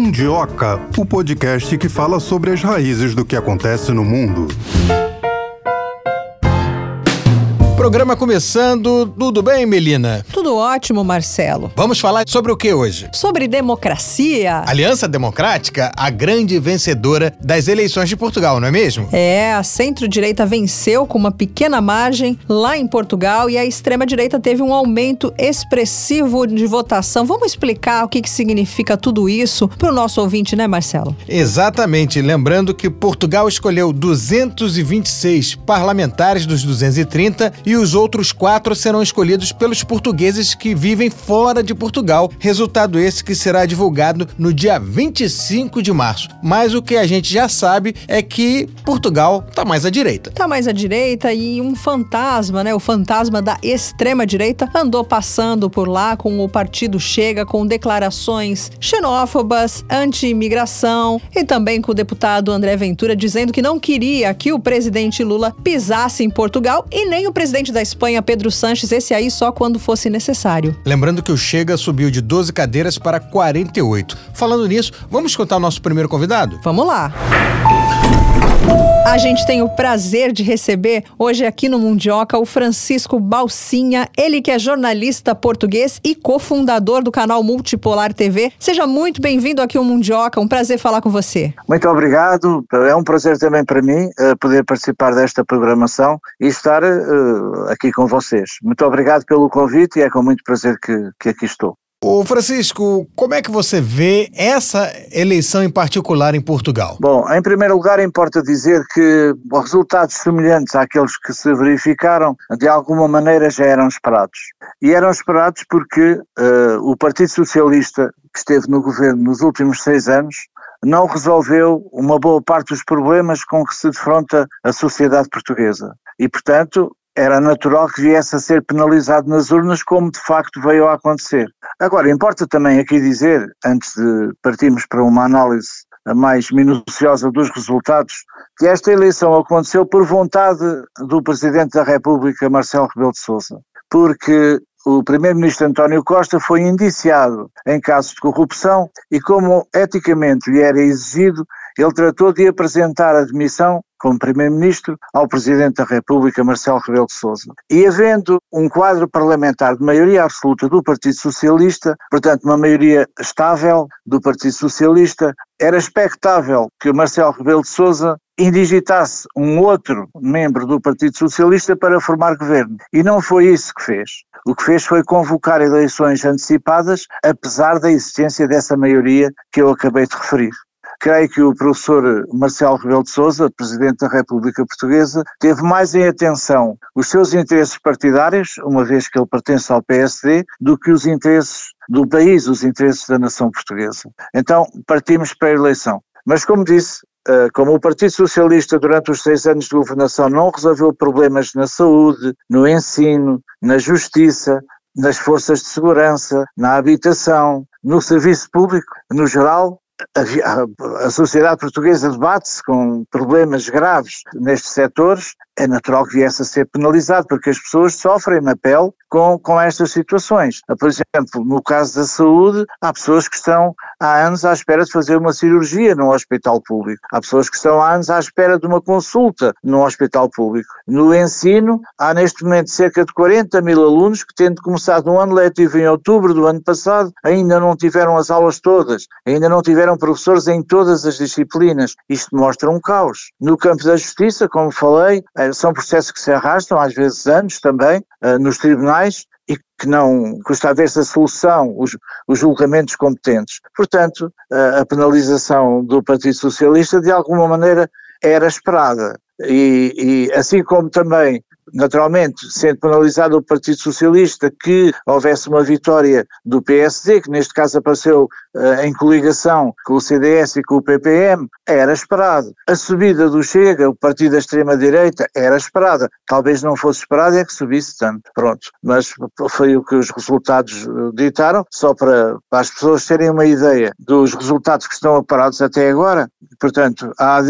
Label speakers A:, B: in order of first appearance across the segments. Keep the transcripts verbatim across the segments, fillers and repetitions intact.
A: Mundioca, o podcast que fala sobre as raízes do que acontece no mundo.
B: Programa começando, tudo bem, Melina?
C: Tudo ótimo, Marcelo.
B: Vamos falar sobre o que hoje?
C: Sobre democracia.
B: Aliança Democrática, a grande vencedora das eleições de Portugal, não é mesmo?
C: É, a centro-direita venceu com uma pequena margem lá em Portugal e a extrema-direita teve um aumento expressivo de votação. Vamos explicar o que, que significa tudo isso para o nosso ouvinte, né, Marcelo?
B: Exatamente. Lembrando que Portugal escolheu duzentos e vinte e seis parlamentares dos duzentos e trinta e os outros quatro serão escolhidos pelos portugueses que vivem fora de Portugal. Resultado esse que será divulgado no dia vinte e cinco de março. Mas o que a gente já sabe é que Portugal está mais à direita.
C: Está mais à direita e um fantasma, né? O fantasma da extrema-direita andou passando por lá com o partido Chega, com declarações xenófobas, anti-imigração e também com o deputado André Ventura dizendo que não queria que o presidente Lula pisasse em Portugal e nem o presidente da Espanha, Pedro Sánchez, esse aí só quando fosse necessário.
B: Lembrando que o Chega subiu de doze cadeiras para quarenta e oito. Falando nisso, vamos escutar o nosso primeiro convidado?
C: Vamos lá! A gente tem o prazer de receber hoje aqui no Mundioca o Francisco Balsinha, ele que é jornalista português e cofundador do canal Multipolar T V. Seja muito bem-vindo aqui ao Mundioca, um prazer falar com você.
D: Muito obrigado, é um prazer também para mim uh, poder participar desta programação e estar uh, aqui com vocês. Muito obrigado pelo convite e é com muito prazer que, que aqui estou.
B: Ô Francisco, como é que você vê essa eleição em particular em Portugal?
D: Bom, em primeiro lugar importa dizer que resultados semelhantes àqueles que se verificaram de alguma maneira já eram esperados. E eram esperados porque uh, o Partido Socialista, que esteve no governo nos últimos seis anos, não resolveu uma boa parte dos problemas com que se defronta a sociedade portuguesa. E, portanto, era natural que viesse a ser penalizado nas urnas, como de facto veio a acontecer. Agora, importa também aqui dizer, antes de partirmos para uma análise mais minuciosa dos resultados, que esta eleição aconteceu por vontade do Presidente da República, Marcelo Rebelo de Sousa, porque o Primeiro-Ministro António Costa foi indiciado em casos de corrupção e, como eticamente lhe era exigido, ele tratou de apresentar a demissão como Primeiro-Ministro ao Presidente da República, Marcelo Rebelo de Sousa. E havendo um quadro parlamentar de maioria absoluta do Partido Socialista, portanto uma maioria estável do Partido Socialista, era expectável que o Marcelo Rebelo de Sousa indigitasse um outro membro do Partido Socialista para formar governo. E não foi isso que fez. O que fez foi convocar eleições antecipadas, apesar da existência dessa maioria que eu acabei de referir. Creio que o professor Marcelo Rebelo de Sousa, Presidente da República Portuguesa, teve mais em atenção os seus interesses partidários, uma vez que ele pertence ao P S D, do que os interesses do país, os interesses da nação portuguesa. Então, partimos para a eleição. Mas, como disse, como o Partido Socialista durante os seis anos de governação não resolveu problemas na saúde, no ensino, na justiça, nas forças de segurança, na habitação, no serviço público, no geral, A, a sociedade portuguesa debate-se com problemas graves nestes setores, é natural que viesse a ser penalizado, porque as pessoas sofrem na pele com, com estas situações. Por exemplo, no caso da saúde, há pessoas que estão há anos à espera de fazer uma cirurgia num hospital público. Há pessoas que estão há anos à espera de uma consulta num hospital público. No ensino, há neste momento cerca de quarenta mil alunos que, tendo começado um ano letivo em outubro do ano passado, ainda não tiveram as aulas todas, ainda não tiveram professores em todas as disciplinas. Isto mostra um caos. No campo da justiça, como falei, são processos que se arrastam, às vezes anos também, nos tribunais, e que não custa a ver-se a solução, os, os julgamentos competentes. Portanto, a, a penalização do Partido Socialista, de alguma maneira, era esperada. E, e assim como também, naturalmente, sendo penalizado o Partido Socialista, que houvesse uma vitória do P S D, que neste caso apareceu uh, em coligação com o C D S e com o P P M, era esperado. A subida do Chega, o partido da extrema-direita, era esperada. Talvez não fosse esperada é que subisse tanto. Pronto. Mas foi o que os resultados ditaram, só para, para as pessoas terem uma ideia dos resultados que estão apurados até agora. Portanto, a A D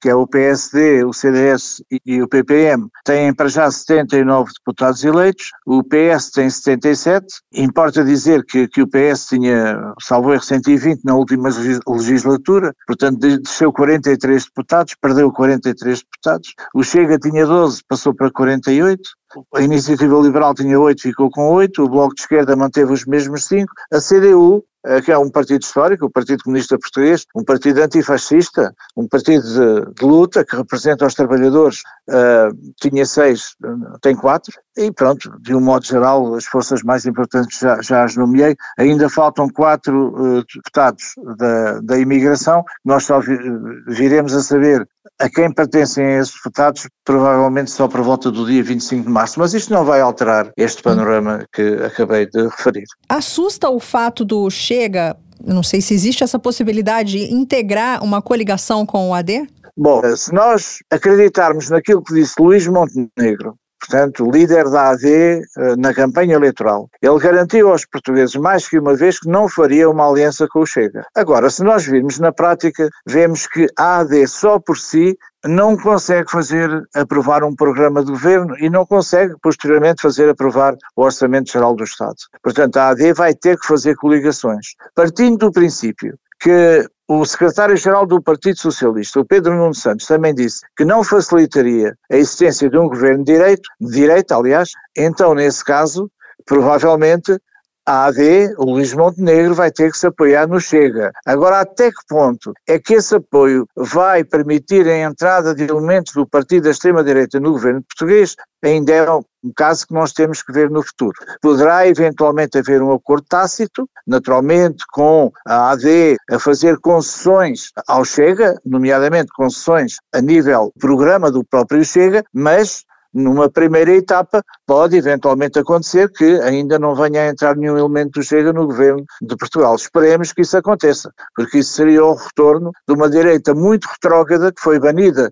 D: que é o P S D, o C D S e, e o P P M, têm para já setenta e nove deputados eleitos, o P S tem setenta e sete, importa dizer que, que o P S tinha, salvo erro, cento e vinte na última legislatura, portanto desceu quarenta e três deputados, perdeu quarenta e três deputados, o Chega tinha doze, passou para quarenta e oito, a Iniciativa Liberal tinha oito, ficou com oito, o Bloco de Esquerda manteve os mesmos cinco, a C D U, que é um partido histórico, o Partido Comunista Português, um partido antifascista, um partido de, de luta que representa os trabalhadores, uh, tinha seis, tem quatro, e pronto, de um modo geral as forças mais importantes já, já as nomeei, ainda faltam quatro uh, deputados da, da imigração, nós só vi, viremos a saber a quem pertencem esses deputados, provavelmente só por volta do dia vinte e cinco de março, mas isto não vai alterar este panorama que acabei de referir.
C: Assusta o fato do Chega, não sei se existe essa possibilidade, de integrar uma coligação com o A D?
D: Bom, se nós acreditarmos naquilo que disse Luís Montenegro, portanto, líder da A D na campanha eleitoral, ele garantiu aos portugueses mais que uma vez que não faria uma aliança com o Chega. Agora, se nós virmos na prática, vemos que a A D só por si não consegue fazer aprovar um programa de governo e não consegue posteriormente fazer aprovar o Orçamento Geral do Estado. Portanto, a A D vai ter que fazer coligações. Partindo do princípio que o secretário-geral do Partido Socialista, o Pedro Nuno Santos, também disse que não facilitaria a existência de um governo de direito, de direita, aliás, então, nesse caso, provavelmente, a A D, o Luís Montenegro, vai ter que se apoiar no Chega. Agora, até que ponto é que esse apoio vai permitir a entrada de elementos do partido da extrema-direita no governo português, ainda é um caso que nós temos que ver no futuro. Poderá eventualmente haver um acordo tácito, naturalmente com a A D a fazer concessões ao Chega, nomeadamente concessões a nível programa do próprio Chega, mas numa primeira etapa pode eventualmente acontecer que ainda não venha a entrar nenhum elemento do Chega no governo de Portugal. Esperemos que isso aconteça, porque isso seria o retorno de uma direita muito retrógrada que foi banida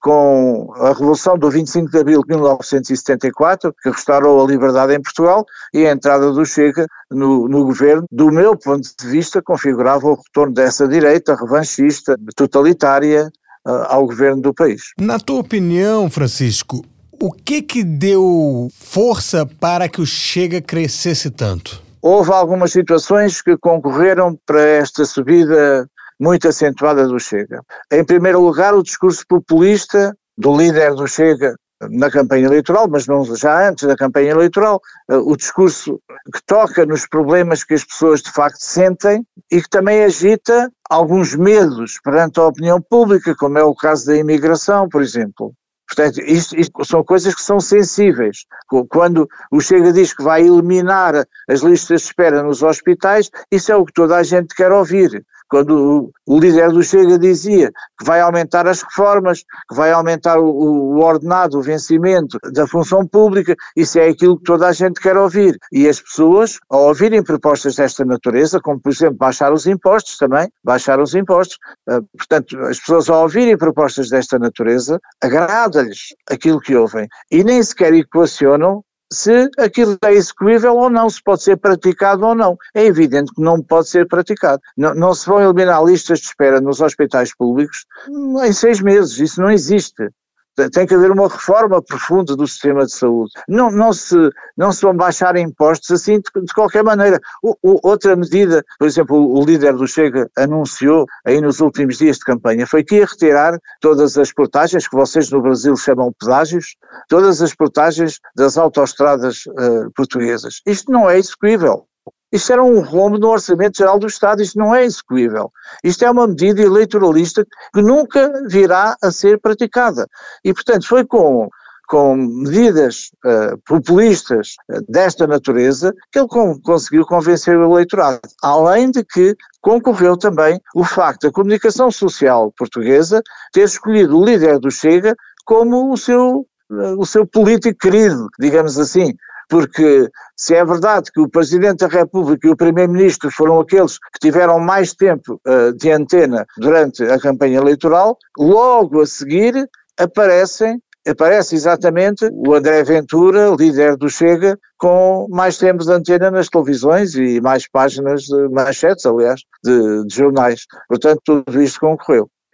D: com a Revolução do vinte e cinco de Abril de mil novecentos e setenta e quatro, que restaurou a liberdade em Portugal, e a entrada do Chega no, no governo, do meu ponto de vista, configurava o retorno dessa direita revanchista, totalitária, uh, ao governo do país.
B: Na tua opinião, Francisco, o que que deu força para que o Chega crescesse tanto?
D: Houve algumas situações que concorreram para esta subida muito acentuada do Chega. Em primeiro lugar, o discurso populista do líder do Chega na campanha eleitoral, mas não já antes da campanha eleitoral, o discurso que toca nos problemas que as pessoas de facto sentem e que também agita alguns medos perante a opinião pública, como é o caso da imigração, por exemplo. Portanto, isto, isto são coisas que são sensíveis. Quando o Chega diz que vai eliminar as listas de espera nos hospitais, isso é o que toda a gente quer ouvir. Quando o, o líder do Chega dizia que vai aumentar as reformas, que vai aumentar o, o ordenado, o vencimento da função pública, isso é aquilo que toda a gente quer ouvir. E as pessoas, ao ouvirem propostas desta natureza, como por exemplo baixar os impostos também, baixar os impostos, uh, portanto, as pessoas ao ouvirem propostas desta natureza, agrada-lhes aquilo que ouvem e nem sequer equacionam se aquilo é execuível ou não, se pode ser praticado ou não. É evidente que não pode ser praticado. Não, não se vão eliminar listas de espera nos hospitais públicos em seis meses, isso não existe. Tem que haver uma reforma profunda do sistema de saúde. Não, não, se, não se vão baixar impostos assim de, de qualquer maneira. O, o, outra medida, por exemplo, o, o líder do Chega anunciou aí nos últimos dias de campanha, foi que ia retirar todas as portagens, que vocês no Brasil chamam pedágios, todas as portagens das autoestradas uh, portuguesas. Isto não é execuível. Isto era um rombo no Orçamento Geral do Estado, isto não é execuível. Isto é uma medida eleitoralista que nunca virá a ser praticada. E, portanto, foi com, com medidas uh, populistas uh, desta natureza que ele com, conseguiu convencer o eleitorado. Além de que concorreu também o facto da comunicação social portuguesa ter escolhido o líder do Chega como o seu, uh, o seu político querido, digamos assim. Porque se é verdade que o Presidente da República e o Primeiro-Ministro foram aqueles que tiveram mais tempo uh, de antena durante a campanha eleitoral, logo a seguir aparecem, aparece exatamente o André Ventura, líder do Chega, com mais tempo de antena nas televisões e mais páginas de manchetes, aliás, de, de jornais. Portanto, tudo isto concorreu.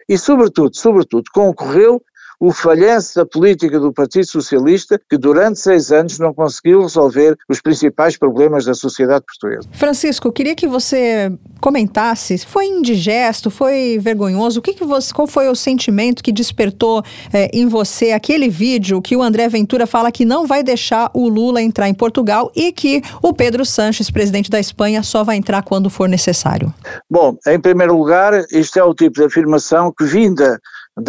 D: e sobretudo, sobretudo, concorreu o falhanço da política do Partido Socialista, que durante seis anos não conseguiu resolver os principais problemas da sociedade portuguesa.
C: Francisco, queria que você comentasse, foi indigesto, foi vergonhoso, o que que você, qual foi o sentimento que despertou é, em você aquele vídeo que o André Ventura fala que não vai deixar o Lula entrar em Portugal e que o Pedro Sánchez, presidente da Espanha, só vai entrar quando for necessário?
D: Bom, em primeiro lugar, isto é o tipo de afirmação que vinda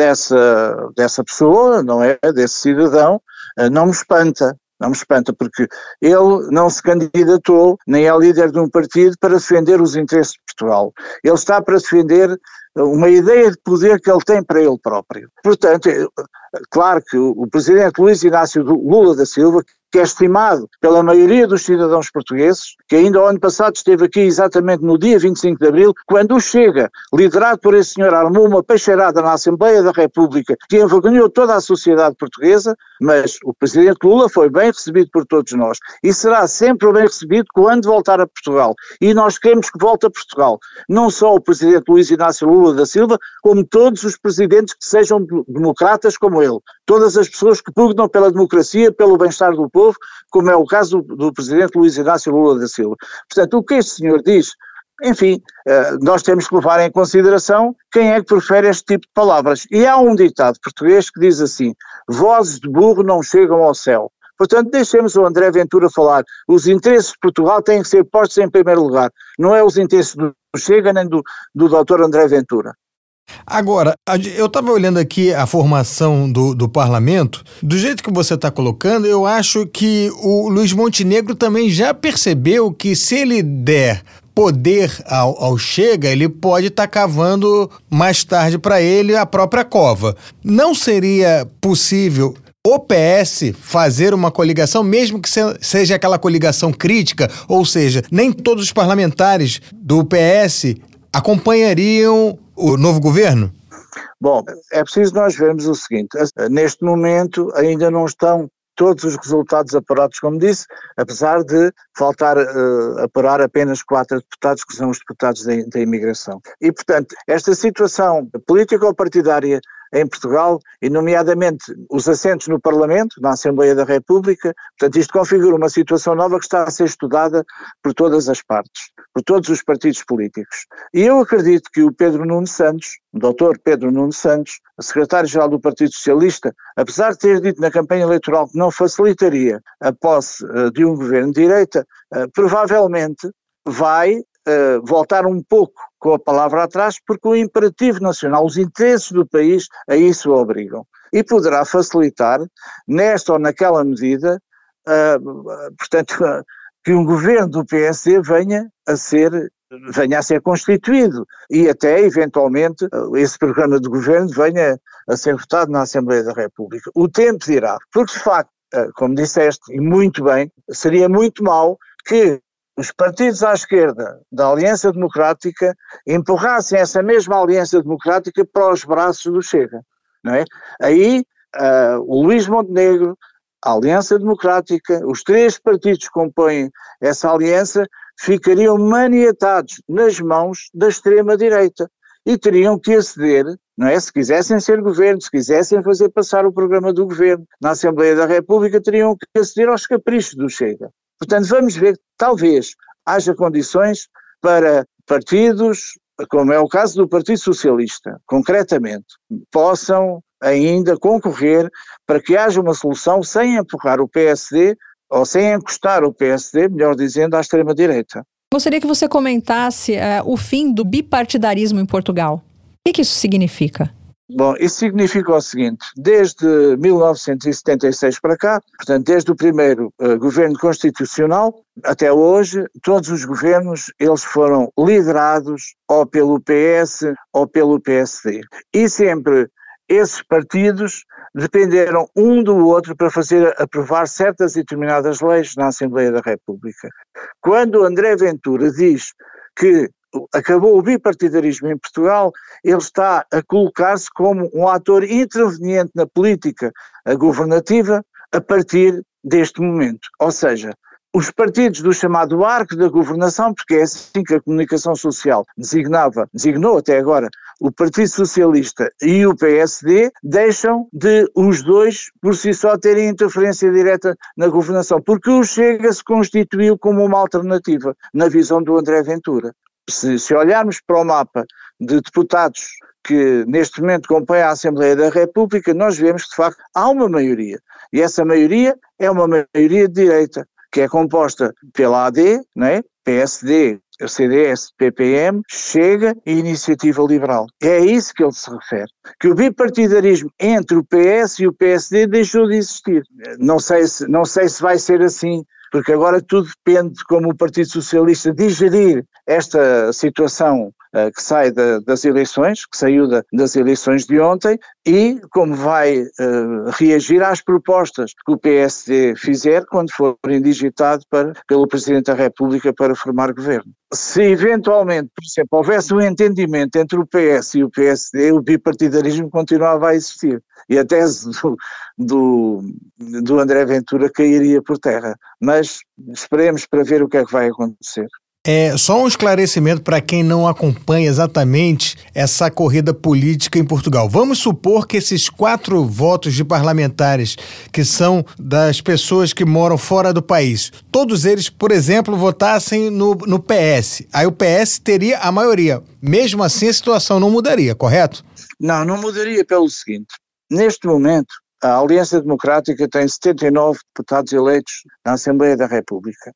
D: dessa, dessa pessoa, não é, desse cidadão, não me espanta, não me espanta, porque ele não se candidatou, nem é líder de um partido para defender os interesses de Portugal. Ele está para defender uma ideia de poder que ele tem para ele próprio. Portanto, claro que o presidente Luís Inácio Lula da Silva, que é estimado pela maioria dos cidadãos portugueses, que ainda o ano passado esteve aqui exatamente no dia vinte e cinco de abril, quando o Chega, liderado por esse senhor, armou uma peixeirada na Assembleia da República que envergonhou toda a sociedade portuguesa, mas o presidente Lula foi bem recebido por todos nós e será sempre bem recebido quando voltar a Portugal. E nós queremos que volte a Portugal, não só o presidente Luís Inácio Lula da Silva, como todos os presidentes que sejam democratas como ele. Todas as pessoas que pugnam pela democracia, pelo bem-estar do povo, como é o caso do, do presidente Luís Inácio Lula da Silva. Portanto, o que este senhor diz, enfim, nós temos que levar em consideração quem é que prefere este tipo de palavras. E há um ditado português que diz assim: vozes de burro não chegam ao céu. Portanto, deixemos o André Ventura falar. Os interesses de Portugal têm que ser postos em primeiro lugar. Não é os interesses do Chega nem do, do doutor André Ventura.
B: Agora, eu estava olhando aqui a formação do, do parlamento, do jeito que você está colocando, eu acho que o Luiz Montenegro também já percebeu que se ele der poder ao, ao Chega, ele pode estar tá cavando mais tarde para ele a própria cova. Não seria possível o P S fazer uma coligação, mesmo que seja aquela coligação crítica, ou seja, nem todos os parlamentares do P S acompanhariam o novo governo?
D: Bom, é preciso nós vermos o seguinte: neste momento ainda não estão todos os resultados apurados, como disse, apesar de faltar uh, apurar apenas quatro deputados, que são os deputados da, da imigração. E, portanto, esta situação político-partidária em Portugal, e nomeadamente os assentos no Parlamento, na Assembleia da República, portanto isto configura uma situação nova que está a ser estudada por todas as partes, por todos os partidos políticos. E eu acredito que o Pedro Nuno Santos, o doutor Pedro Nuno Santos, secretário-geral do Partido Socialista, apesar de ter dito na campanha eleitoral que não facilitaria a posse uh, de um governo de direita, uh, provavelmente vai Uh, voltar um pouco com a palavra atrás, porque o imperativo nacional, os interesses do país, a isso o obrigam. E poderá facilitar, nesta ou naquela medida, uh, portanto, uh, que um governo do P S D venha a ser, venha a ser constituído e até, eventualmente, uh, esse programa de governo venha a ser votado na Assembleia da República. O tempo dirá, porque de facto, uh, como disseste, e muito bem, seria muito mau que os partidos à esquerda da Aliança Democrática empurrassem essa mesma Aliança Democrática para os braços do Chega, não é? Aí uh, o Luís Montenegro, a Aliança Democrática, os três partidos que compõem essa aliança ficariam maniatados nas mãos da extrema-direita e teriam que aceder, não é? Se quisessem ser governo, se quisessem fazer passar o programa do governo na Assembleia da República, teriam que aceder aos caprichos do Chega. Portanto, vamos ver que talvez haja condições para partidos, como é o caso do Partido Socialista, concretamente, possam ainda concorrer para que haja uma solução sem empurrar o P S D, ou sem encostar o P S D, melhor dizendo, à extrema-direita.
C: Gostaria que você comentasse uh, o fim do bipartidarismo em Portugal. O que, que isso significa?
D: Bom, isso significa o seguinte: desde mil novecentos e setenta e seis para cá, portanto desde o primeiro uh, governo constitucional até hoje, todos os governos eles foram liderados ou pelo P S ou pelo P S D. E sempre esses partidos dependeram um do outro para fazer aprovar certas e determinadas leis na Assembleia da República. Quando André Ventura diz que acabou o bipartidarismo em Portugal, ele está a colocar-se como um ator interveniente na política governativa a partir deste momento. Ou seja, os partidos do chamado arco da governação, porque é assim que a comunicação social designava, designou até agora o Partido Socialista e o P S D deixam de os dois por si só terem interferência direta na governação, porque o Chega se constituiu como uma alternativa na visão do André Ventura. Se, se olharmos para o mapa de deputados que neste momento compõem a Assembleia da República, nós vemos que de facto há uma maioria, e essa maioria é uma maioria de direita, que é composta pela A D, não é? P S D, C D S, P P M, Chega e Iniciativa Liberal. É a isso que ele se refere. Que o bipartidarismo entre o P S e o P S D deixou de existir. Não sei se, não sei se vai ser assim, porque agora tudo depende de como o Partido Socialista digerir esta situação uh, que sai da, das eleições, que saiu da, das eleições de ontem, e como vai uh, reagir às propostas que o P S D fizer quando for indigitado para, pelo Presidente da República para formar governo. Se eventualmente, por exemplo, houvesse um entendimento entre o P S e o P S D, o bipartidarismo continuava a existir. E a tese do, do, do André Ventura cairia por terra. Mas esperemos para ver o que é que vai acontecer.
B: É, só um esclarecimento para quem não acompanha exatamente essa corrida política em Portugal. Vamos supor que esses quatro votos de parlamentares, que são das pessoas que moram fora do país, todos eles, por exemplo, votassem no, no P S. Aí o P S teria a maioria. Mesmo assim, a situação não mudaria, correto?
D: Não, não mudaria pelo seguinte. Neste momento, a Aliança Democrática tem setenta e nove deputados eleitos na Assembleia da República.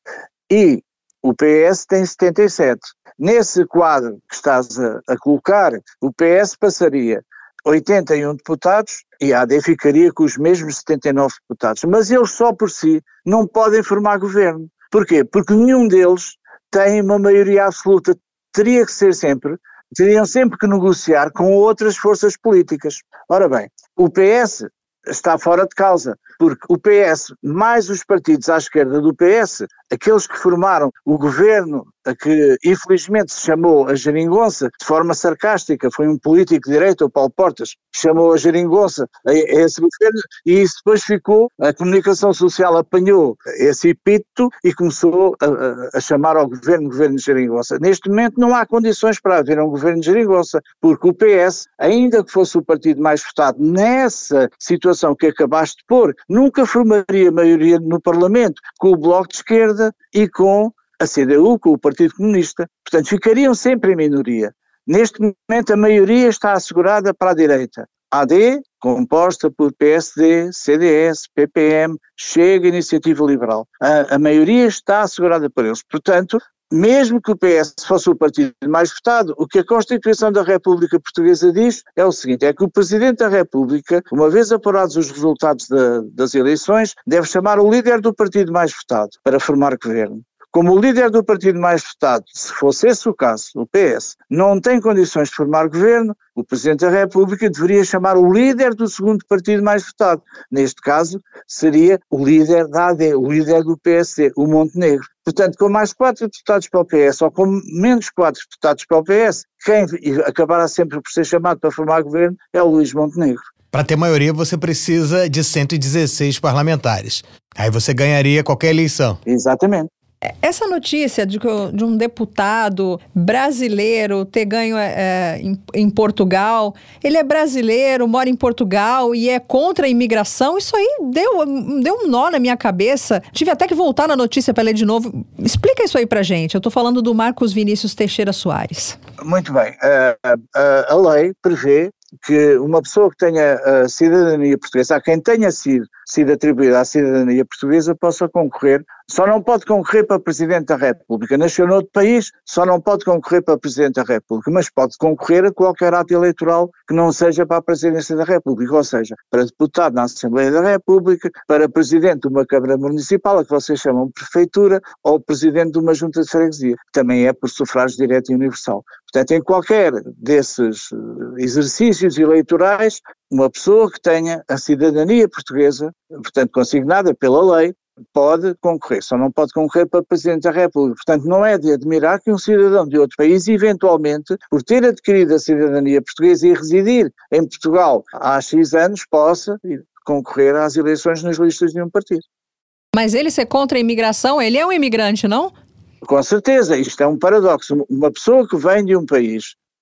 D: E o P S tem setenta e sete. Nesse quadro que estás a, a colocar, o P S passaria oitenta e um deputados e a A D ficaria com os mesmos setenta e nove deputados. Mas eles só por si não podem formar governo. Porquê? Porque nenhum deles tem uma maioria absoluta. Teria que ser sempre, teriam sempre que negociar com outras forças políticas. Ora bem, o P S está fora de causa, porque o P S, mais os partidos à esquerda do P S, aqueles que formaram o governo, a que infelizmente se chamou a geringonça, de forma sarcástica, foi um político de direita, o Paulo Portas, que chamou a geringonça a, a esse governo, e isso depois ficou, a comunicação social apanhou esse epíteto e começou a, a, a chamar ao governo, governo de geringonça. Neste momento não há condições para haver um governo de geringonça, porque o P S, ainda que fosse o partido mais votado nessa situação que acabaste de pôr, nunca formaria maioria no Parlamento com o Bloco de Esquerda e com a C D U, com o Partido Comunista. Portanto, ficariam sempre em minoria. Neste momento a maioria está assegurada para a direita. A D, composta por P S D, C D S, P P M, Chega, Iniciativa Liberal. A, a maioria está assegurada por eles. Portanto, mesmo que o P S fosse o partido mais votado, o que a Constituição da República Portuguesa diz é o seguinte, é que o Presidente da República, uma vez apurados os resultados da, das eleições, deve chamar o líder do partido mais votado para formar governo. Como o líder do partido mais votado, se fosse esse o caso, o P S, não tem condições de formar governo, o Presidente da República deveria chamar o líder do segundo partido mais votado. Neste caso, seria o líder da A D, o líder do P S D, o Montenegro. Portanto, com mais quatro deputados para o P S ou com menos quatro deputados para o P S, quem acabará sempre por ser chamado para formar governo é o Luís Montenegro.
B: Para ter maioria, você precisa de cento e dezesseis parlamentares. Aí você ganharia qualquer eleição.
D: Exatamente.
C: Essa notícia de, que, de um deputado brasileiro ter ganho é, em, em Portugal, ele é brasileiro, mora em Portugal e é contra a imigração, isso aí deu, deu um nó na minha cabeça. Tive até que voltar na notícia para ler de novo. Explica isso aí pra gente. Eu tô falando do Marcos Vinícius Teixeira Soares.
D: Muito bem. A, a, a lei prevê que uma pessoa que tenha a cidadania portuguesa, a quem tenha sido, sido atribuída a cidadania portuguesa, possa concorrer. Só não pode concorrer para Presidente da República. Nasceu noutro país, só não pode concorrer para Presidente da República, mas pode concorrer a qualquer ato eleitoral que não seja para a Presidência da República, ou seja, para deputado na Assembleia da República, para Presidente de uma Câmara Municipal, a que vocês chamam de Prefeitura, ou Presidente de uma Junta de Freguesia, que também é por sufrágio direto e universal. Portanto, em qualquer desses exercícios eleitorais, uma pessoa que tenha a cidadania portuguesa, portanto consignada pela lei, pode concorrer, só não pode concorrer para Presidente da República. Portanto, não é de admirar que um cidadão de outro país, eventualmente, por ter adquirido a cidadania portuguesa e residir em Portugal há X anos, possa concorrer às eleições nas listas de um partido.
C: Mas ele ser contra a imigração, ele é um imigrante, não?
D: Com certeza, isto é um paradoxo. Uma pessoa que vem de um país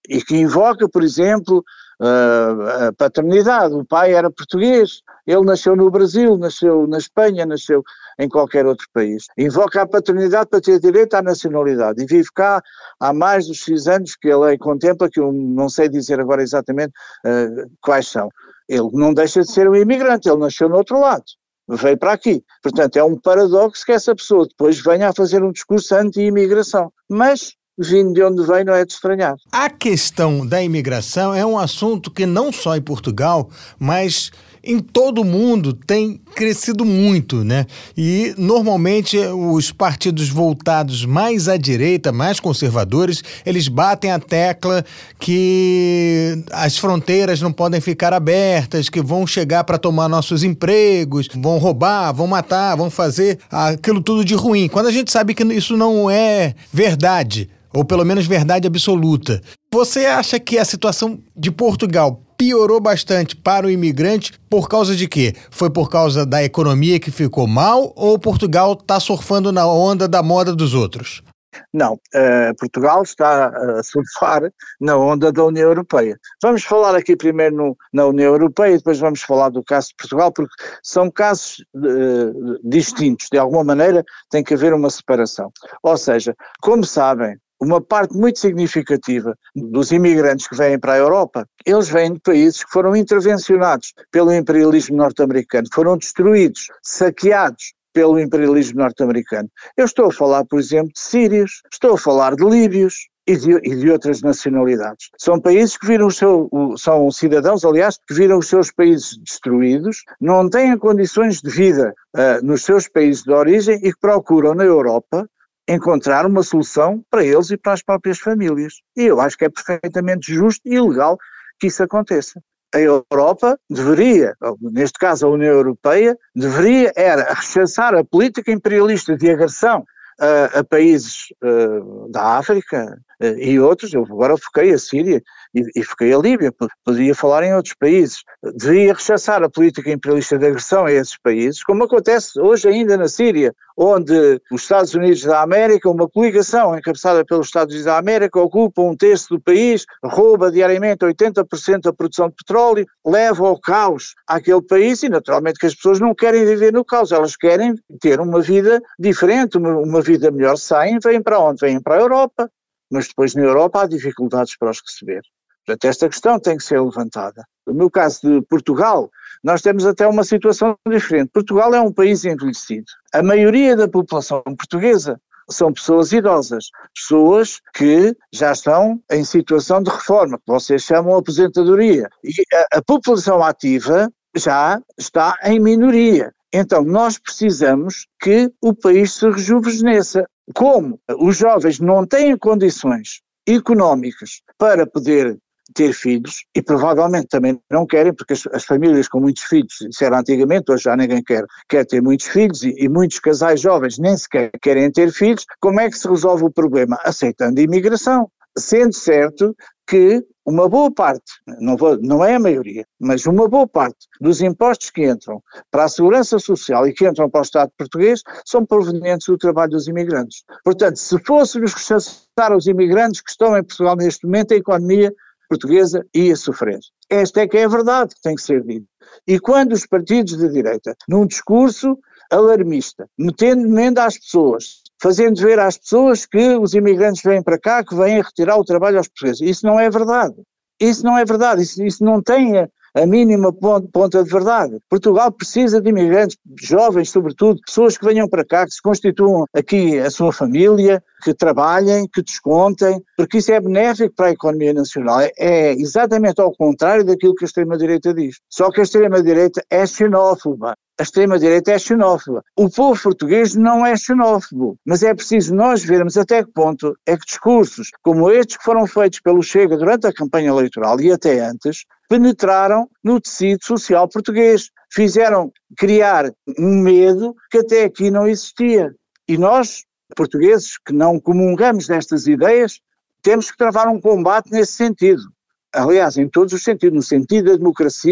D: e que invoca, por exemplo, a paternidade. O pai era português, ele nasceu no Brasil, nasceu na Espanha, nasceu em qualquer outro país. Invoca a paternidade para ter direito à nacionalidade e vive cá há mais dos X anos que a lei contempla, que eu não sei dizer agora exatamente uh, quais são. Ele não deixa de ser um imigrante, ele nasceu no outro lado, veio para aqui. Portanto, é um paradoxo que essa pessoa depois venha a fazer um discurso anti-imigração. Mas, vindo de onde vem, não é de estranhar.
B: A questão da imigração é um assunto que não só em Portugal, mas em todo o mundo tem crescido muito, né? E normalmente os partidos voltados mais à direita, mais conservadores, eles batem a tecla que as fronteiras não podem ficar abertas, que vão chegar para tomar nossos empregos, vão roubar, vão matar, vão fazer aquilo tudo de ruim. Quando a gente sabe que isso não é verdade, ou pelo menos verdade absoluta. Você acha que a situação de Portugal piorou bastante para o imigrante por causa de quê? Foi por causa da economia que ficou mal ou Portugal está surfando na onda da moda dos outros?
D: Não, uh, Portugal está a surfar na onda da União Europeia. Vamos falar aqui primeiro no, na União Europeia e depois vamos falar do caso de Portugal, porque são casos uh, distintos. De alguma maneira tem que haver uma separação. Ou seja, como sabem, uma parte muito significativa dos imigrantes que vêm para a Europa, eles vêm de países que foram intervencionados pelo imperialismo norte-americano, foram destruídos, saqueados pelo imperialismo norte-americano. Eu estou a falar, por exemplo, de sírios, estou a falar de líbios e de, e de outras nacionalidades. São países que viram o seu, o, são cidadãos, aliás, que viram os seus países destruídos, não têm condições de vida uh, nos seus países de origem e que procuram na Europa encontrar uma solução para eles e para as próprias famílias. E eu acho que é perfeitamente justo e legal que isso aconteça. A Europa deveria, neste caso a União Europeia, deveria era rechaçar a política imperialista de agressão a, a países uh, da África uh, e outros. Eu agora foquei a Síria e, e foquei a Líbia, podia falar em outros países. Deveria rechaçar a política imperialista de agressão a esses países, como acontece hoje ainda na Síria, onde os Estados Unidos da América, uma coligação encabeçada pelos Estados Unidos da América, ocupa um terço do país, rouba diariamente oitenta por cento da produção de petróleo, leva ao caos àquele país e naturalmente que as pessoas não querem viver no caos, elas querem ter uma vida diferente, uma, uma vida melhor. Saem, vêm para onde? Vêm para a Europa, mas depois na Europa há dificuldades para os receber. Portanto, esta questão tem que ser levantada. No meu caso de Portugal, nós temos até uma situação diferente. Portugal é um país envelhecido. A maioria da população portuguesa são pessoas idosas, pessoas que já estão em situação de reforma, que vocês chamam de aposentadoria. E a, a população ativa já está em minoria. Então nós precisamos que o país se rejuvenesça. Como os jovens não têm condições económicas para poder ter filhos, e provavelmente também não querem, porque as, as famílias com muitos filhos, isso era antigamente, hoje já ninguém quer, quer ter muitos filhos, e, e muitos casais jovens nem sequer querem ter filhos. Como é que se resolve o problema? Aceitando a imigração, sendo certo que uma boa parte, não, vou, não é a maioria, mas uma boa parte dos impostos que entram para a segurança social e que entram para o Estado português são provenientes do trabalho dos imigrantes. Portanto, se fôssemos rechaçar os imigrantes que estão em Portugal neste momento, a economia portuguesa ia sofrer. Esta é que é a verdade que tem que ser dita. E quando os partidos de direita, num discurso alarmista, metendo medo às pessoas, fazendo ver às pessoas que os imigrantes vêm para cá, que vêm retirar o trabalho aos portugueses, isso não é verdade. Isso não é verdade, isso, isso não tem a, a mínima ponta de verdade. Portugal precisa de imigrantes, jovens sobretudo, pessoas que venham para cá, que se constituam aqui a sua família, que trabalhem, que descontem, porque isso é benéfico para a economia nacional. É, é exatamente ao contrário daquilo que a extrema-direita diz. Só que a extrema-direita é xenófoba. A extrema-direita é xenófoba. O povo português não é xenófobo, mas é preciso nós vermos até que ponto é que discursos como estes que foram feitos pelo Chega durante a campanha eleitoral e até antes, penetraram no tecido social português, fizeram criar um medo que até aqui não existia. E nós, portugueses que não comungamos destas ideias, temos que travar um combate nesse sentido. Aliás, em todos os sentidos, no sentido da democracia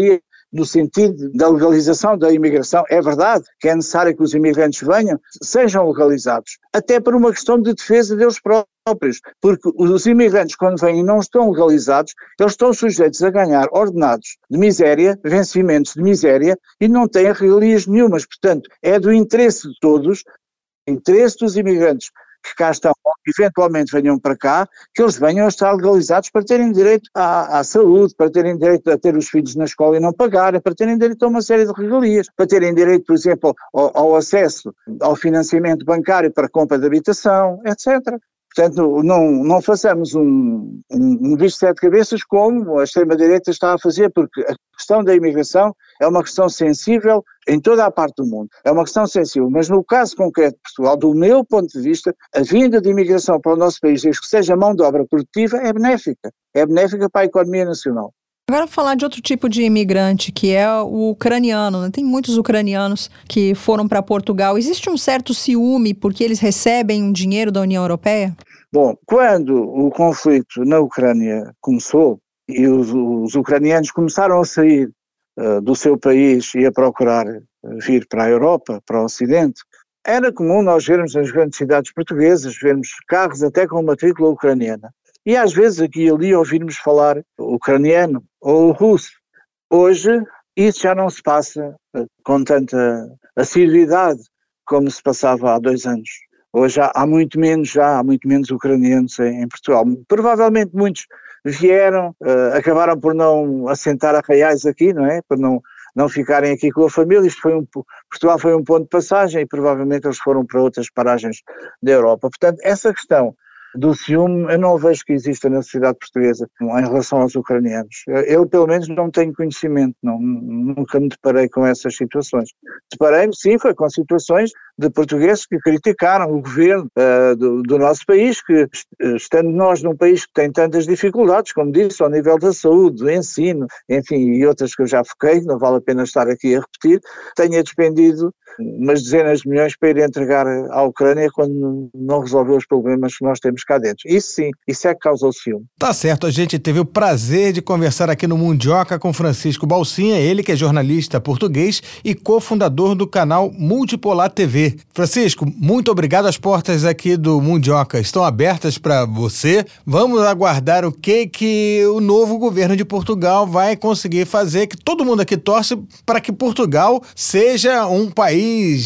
D: no sentido da legalização da imigração. É verdade que é necessário que os imigrantes venham, sejam legalizados, até por uma questão de defesa deles próprios, porque os imigrantes, quando vêm e não estão legalizados, eles estão sujeitos a ganhar ordenados de miséria, vencimentos de miséria, e não têm regalias nenhumas. Portanto, é do interesse de todos, interesse dos imigrantes que cá estão, ou que eventualmente venham para cá, que eles venham a estar legalizados para terem direito à, à saúde, para terem direito a ter os filhos na escola e não pagarem, para terem direito a uma série de regalias, para terem direito, por exemplo, ao, ao acesso ao financiamento bancário para compra de habitação, etcétera. Portanto, não, não façamos um, um, um bicho de sete cabeças como a extrema-direita está a fazer, porque a questão da imigração é uma questão sensível em toda a parte do mundo. É uma questão sensível, mas no caso concreto de Portugal, do meu ponto de vista, a vinda de imigração para o nosso país, desde que seja mão de obra produtiva, é benéfica. É benéfica para a economia nacional.
C: Agora falar de outro tipo de imigrante, que é o ucraniano, né? Tem muitos ucranianos que foram para Portugal. Existe um certo ciúme porque eles recebem um dinheiro da União Europeia?
D: Bom, quando o conflito na Ucrânia começou e os, os ucranianos começaram a sair uh, do seu país e a procurar vir para a Europa, para o Ocidente, era comum nós vermos nas grandes cidades portuguesas, vermos carros até com matrícula ucraniana. E às vezes aqui e ali ouvirmos falar ucraniano ou russo. Hoje isso já não se passa com tanta assiduidade como se passava há dois anos. Hoje há, há muito menos já, há muito menos ucranianos em, em Portugal. Provavelmente muitos vieram, uh, acabaram por não assentar arraiais aqui, não é? Por não, não ficarem aqui com a família. Isto foi um, Portugal foi um ponto de passagem e provavelmente eles foram para outras paragens da Europa. Portanto, essa questão do ciúme, eu não vejo que exista na sociedade portuguesa em relação aos ucranianos. Eu, pelo menos, não tenho conhecimento, não, nunca me deparei com essas situações. Deparei-me, sim, foi com situações de portugueses que criticaram o governo uh, do, do nosso país, que estando nós num país que tem tantas dificuldades, como disse, ao nível da saúde, do ensino, enfim, e outras que eu já foquei, não vale a pena estar aqui a repetir, tenha despendido umas dezenas de milhões para ir entregar à Ucrânia quando não resolveu os problemas que nós temos cá dentro. Isso sim, isso é que causa o ciúme.
B: Tá certo, a gente teve o prazer de conversar aqui no Mundioca com Francisco Balsinha, ele que é jornalista português e cofundador do canal Multipolar T V. Francisco, muito obrigado, as portas aqui do Mundioca estão abertas para você. Vamos aguardar o que que o novo governo de Portugal vai conseguir fazer, que todo mundo aqui torce para que Portugal seja um país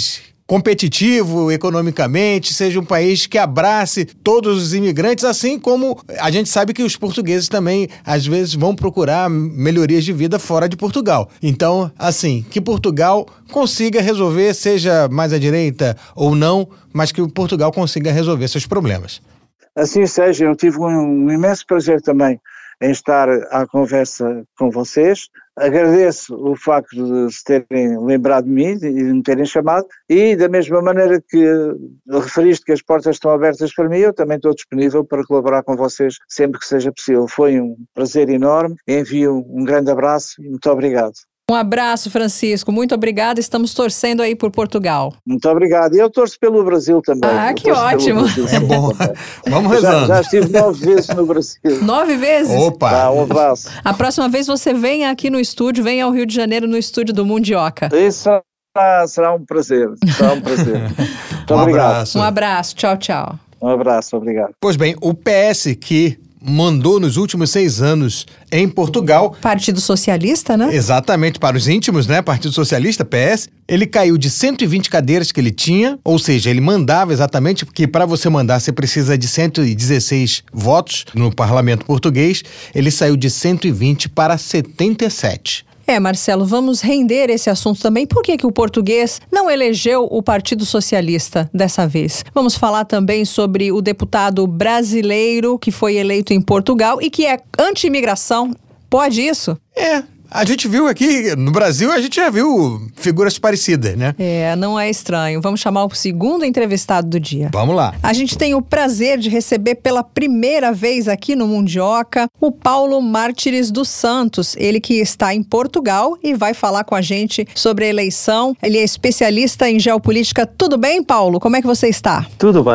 B: competitivo economicamente, seja um país que abrace todos os imigrantes, assim como a gente sabe que os portugueses também, às vezes, vão procurar melhorias de vida fora de Portugal. Então, assim, que Portugal consiga resolver, seja mais à direita ou não, mas que Portugal consiga resolver seus problemas.
D: Assim seja, eu tive um, um imenso prazer também em estar à conversa com vocês. Agradeço o facto de se terem lembrado de mim e de me terem chamado, e da mesma maneira que referiste que as portas estão abertas para mim, eu também estou disponível para colaborar com vocês sempre que seja possível. Foi um prazer enorme, envio um grande abraço e muito obrigado.
C: Um abraço, Francisco. Muito obrigada. Estamos torcendo aí por Portugal.
D: Muito obrigado. E eu torço pelo Brasil também.
C: Ah, que ótimo.
B: É bom. Vamos rezando.
D: Já, já estive nove vezes no Brasil.
C: Nove vezes?
B: Opa!
D: Tá, um abraço.
C: A próxima vez você vem aqui no estúdio, vem ao Rio de Janeiro no estúdio do Mundioca.
D: Isso será, será um prazer. Será um prazer. Muito
B: um
D: obrigado.
B: abraço.
C: Um abraço. Tchau, tchau.
D: Um abraço. Obrigado.
B: Pois bem, o P S que mandou nos últimos seis anos em Portugal.
C: Partido Socialista, né?
B: Exatamente, para os íntimos, né? Partido Socialista, P S. Ele caiu de cento e vinte cadeiras que ele tinha, ou seja, ele mandava exatamente, porque para você mandar você precisa de cento e dezesseis votos no parlamento português. Ele saiu de cento e vinte para setenta e sete.
C: É, Marcelo, vamos render esse assunto também. Por que que o português não elegeu o Partido Socialista dessa vez? Vamos falar também sobre o deputado brasileiro que foi eleito em Portugal e que é anti-imigração. Pode isso?
B: É. A gente viu aqui, no Brasil, a gente já viu figuras parecidas, né?
C: É, não é estranho. Vamos chamar o segundo entrevistado do dia.
B: Vamos lá.
C: A gente tem o prazer de receber pela primeira vez aqui no Mundioca o Paulo Mártires dos Santos, ele que está em Portugal e vai falar com a gente sobre a eleição. Ele é especialista em geopolítica. Tudo bem, Paulo? Como é que você está?
E: Tudo bem.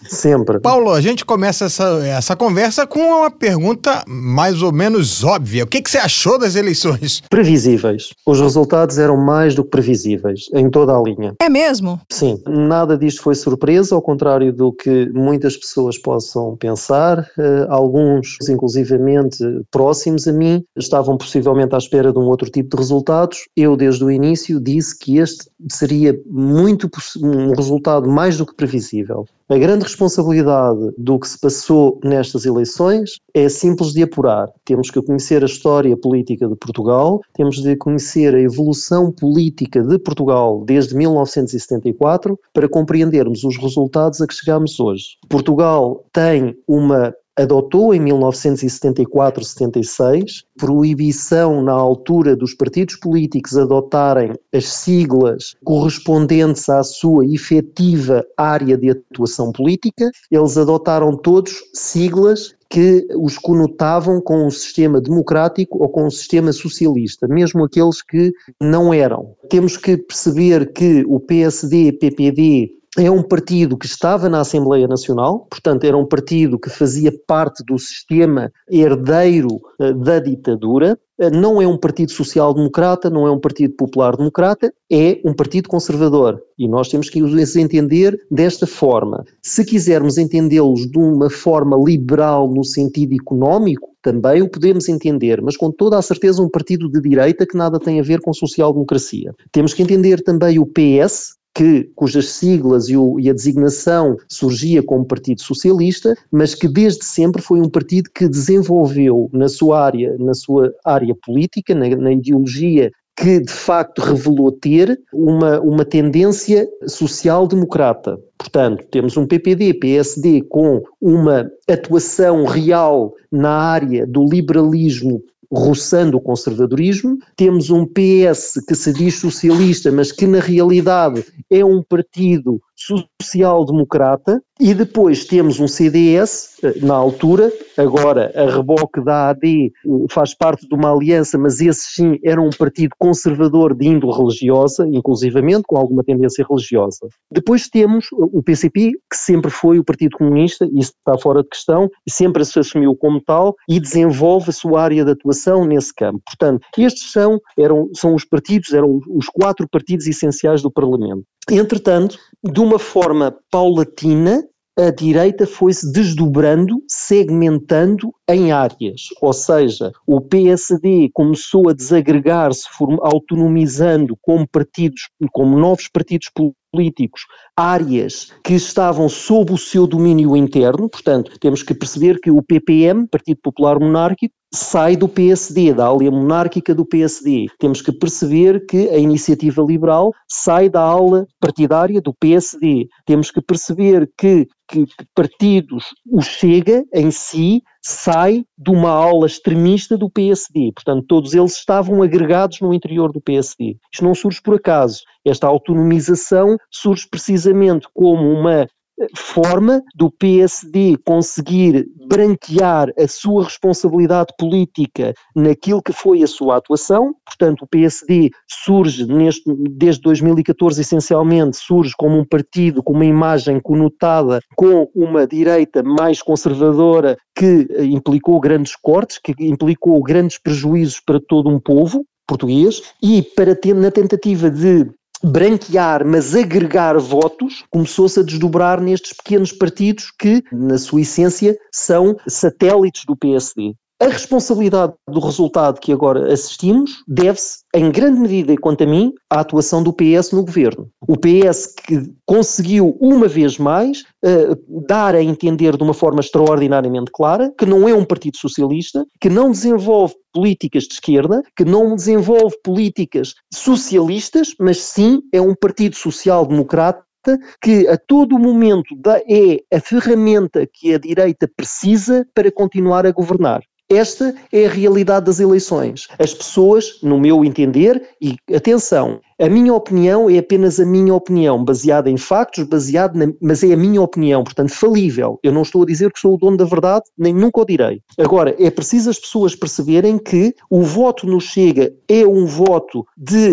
E: Sempre.
B: Paulo, a gente começa essa, essa conversa com uma pergunta mais ou menos óbvia. O que, que você achou das eleições?
E: Previsíveis. Os resultados eram mais do que previsíveis, em toda a linha.
C: É mesmo?
E: Sim. Nada disto foi surpresa, ao contrário do que muitas pessoas possam pensar. Uh, alguns, inclusivamente próximos a mim, estavam possivelmente à espera de um outro tipo de resultados. Eu, desde o início, disse que este seria muito um resultado mais do que previsível. A grande responsabilidade do que se passou nestas eleições é simples de apurar. Temos que conhecer a história política de Portugal, temos de conhecer a evolução política de Portugal desde mil novecentos e setenta e quatro para compreendermos os resultados a que chegamos hoje. Portugal tem uma adotou em mil novecentos e setenta e quatro a setenta e seis proibição na altura dos partidos políticos adotarem as siglas correspondentes à sua efetiva área de atuação política. Eles adotaram todos siglas que os conotavam com um sistema democrático ou com um sistema socialista, mesmo aqueles que não eram. Temos que perceber que o P S D, P P D, é um partido que estava na Assembleia Nacional, portanto era um partido que fazia parte do sistema herdeiro uh, da ditadura. Uh, não é um partido social-democrata, não é um partido popular-democrata, é um partido conservador. E nós temos que os entender desta forma. Se quisermos entendê-los de uma forma liberal no sentido económico, também o podemos entender, mas com toda a certeza um partido de direita que nada tem a ver com social-democracia. Temos que entender também o P S, que, cujas siglas e, o, e a designação surgia como Partido Socialista, mas que desde sempre foi um partido que desenvolveu na sua área, na sua área política, na, na ideologia que de facto revelou ter uma, uma tendência social-democrata. Portanto, temos um P P D, P S D com uma atuação real na área do liberalismo roçando o conservadorismo, temos um P S que se diz socialista, mas que na realidade é um partido social-democrata, e depois temos um C D S, na altura, agora a reboque da A D faz parte de uma aliança, mas esse sim era um partido conservador de índole religiosa, inclusivamente com alguma tendência religiosa. Depois temos o P C P, que sempre foi o Partido Comunista, isso está fora de questão, e sempre se assumiu como tal e desenvolve a sua área de atuação nesse campo. Portanto, estes são, eram, são os partidos, eram os quatro partidos essenciais do Parlamento. Entretanto, de uma forma paulatina, a direita foi-se desdobrando, segmentando em áreas, ou seja, o P S D começou a desagregar-se, autonomizando como partidos, como novos partidos políticos, áreas que estavam sob o seu domínio interno. Portanto, temos que perceber que o P P M, Partido Popular Monárquico, sai do P S D, da ala monárquica do P S D. Temos que perceber que a Iniciativa Liberal sai da ala partidária do P S D. Temos que perceber que, que, que partidos, o Chega em si, sai de uma ala extremista do P S D. Portanto, todos eles estavam agregados no interior do P S D. Isto não surge por acaso. Esta autonomização surge precisamente como uma forma do P S D conseguir branquear a sua responsabilidade política naquilo que foi a sua atuação. Portanto, o P S D surge neste, desde dois mil e catorze, essencialmente, surge como um partido com uma imagem conotada com uma direita mais conservadora que implicou grandes cortes, que implicou grandes prejuízos para todo um povo português, e para ter, na tentativa de branquear, mas agregar votos, começou-se a desdobrar nestes pequenos partidos que, na sua essência, são satélites do P S D. A responsabilidade do resultado que agora assistimos deve-se, em grande medida e quanto a mim, à atuação do P S no governo. O P S que conseguiu, uma vez mais, uh, dar a entender de uma forma extraordinariamente clara que não é um partido socialista, que não desenvolve políticas de esquerda, que não desenvolve políticas socialistas, mas sim é um partido social-democrata que a todo momento é a ferramenta que a direita precisa para continuar a governar. Esta é a realidade das eleições. As pessoas, no meu entender, e atenção, a minha opinião é apenas a minha opinião, baseada em factos, baseada na, mas é a minha opinião, portanto falível. Eu não estou a dizer que sou o dono da verdade, nem nunca o direi. Agora, é preciso as pessoas perceberem que o voto no Chega é um voto de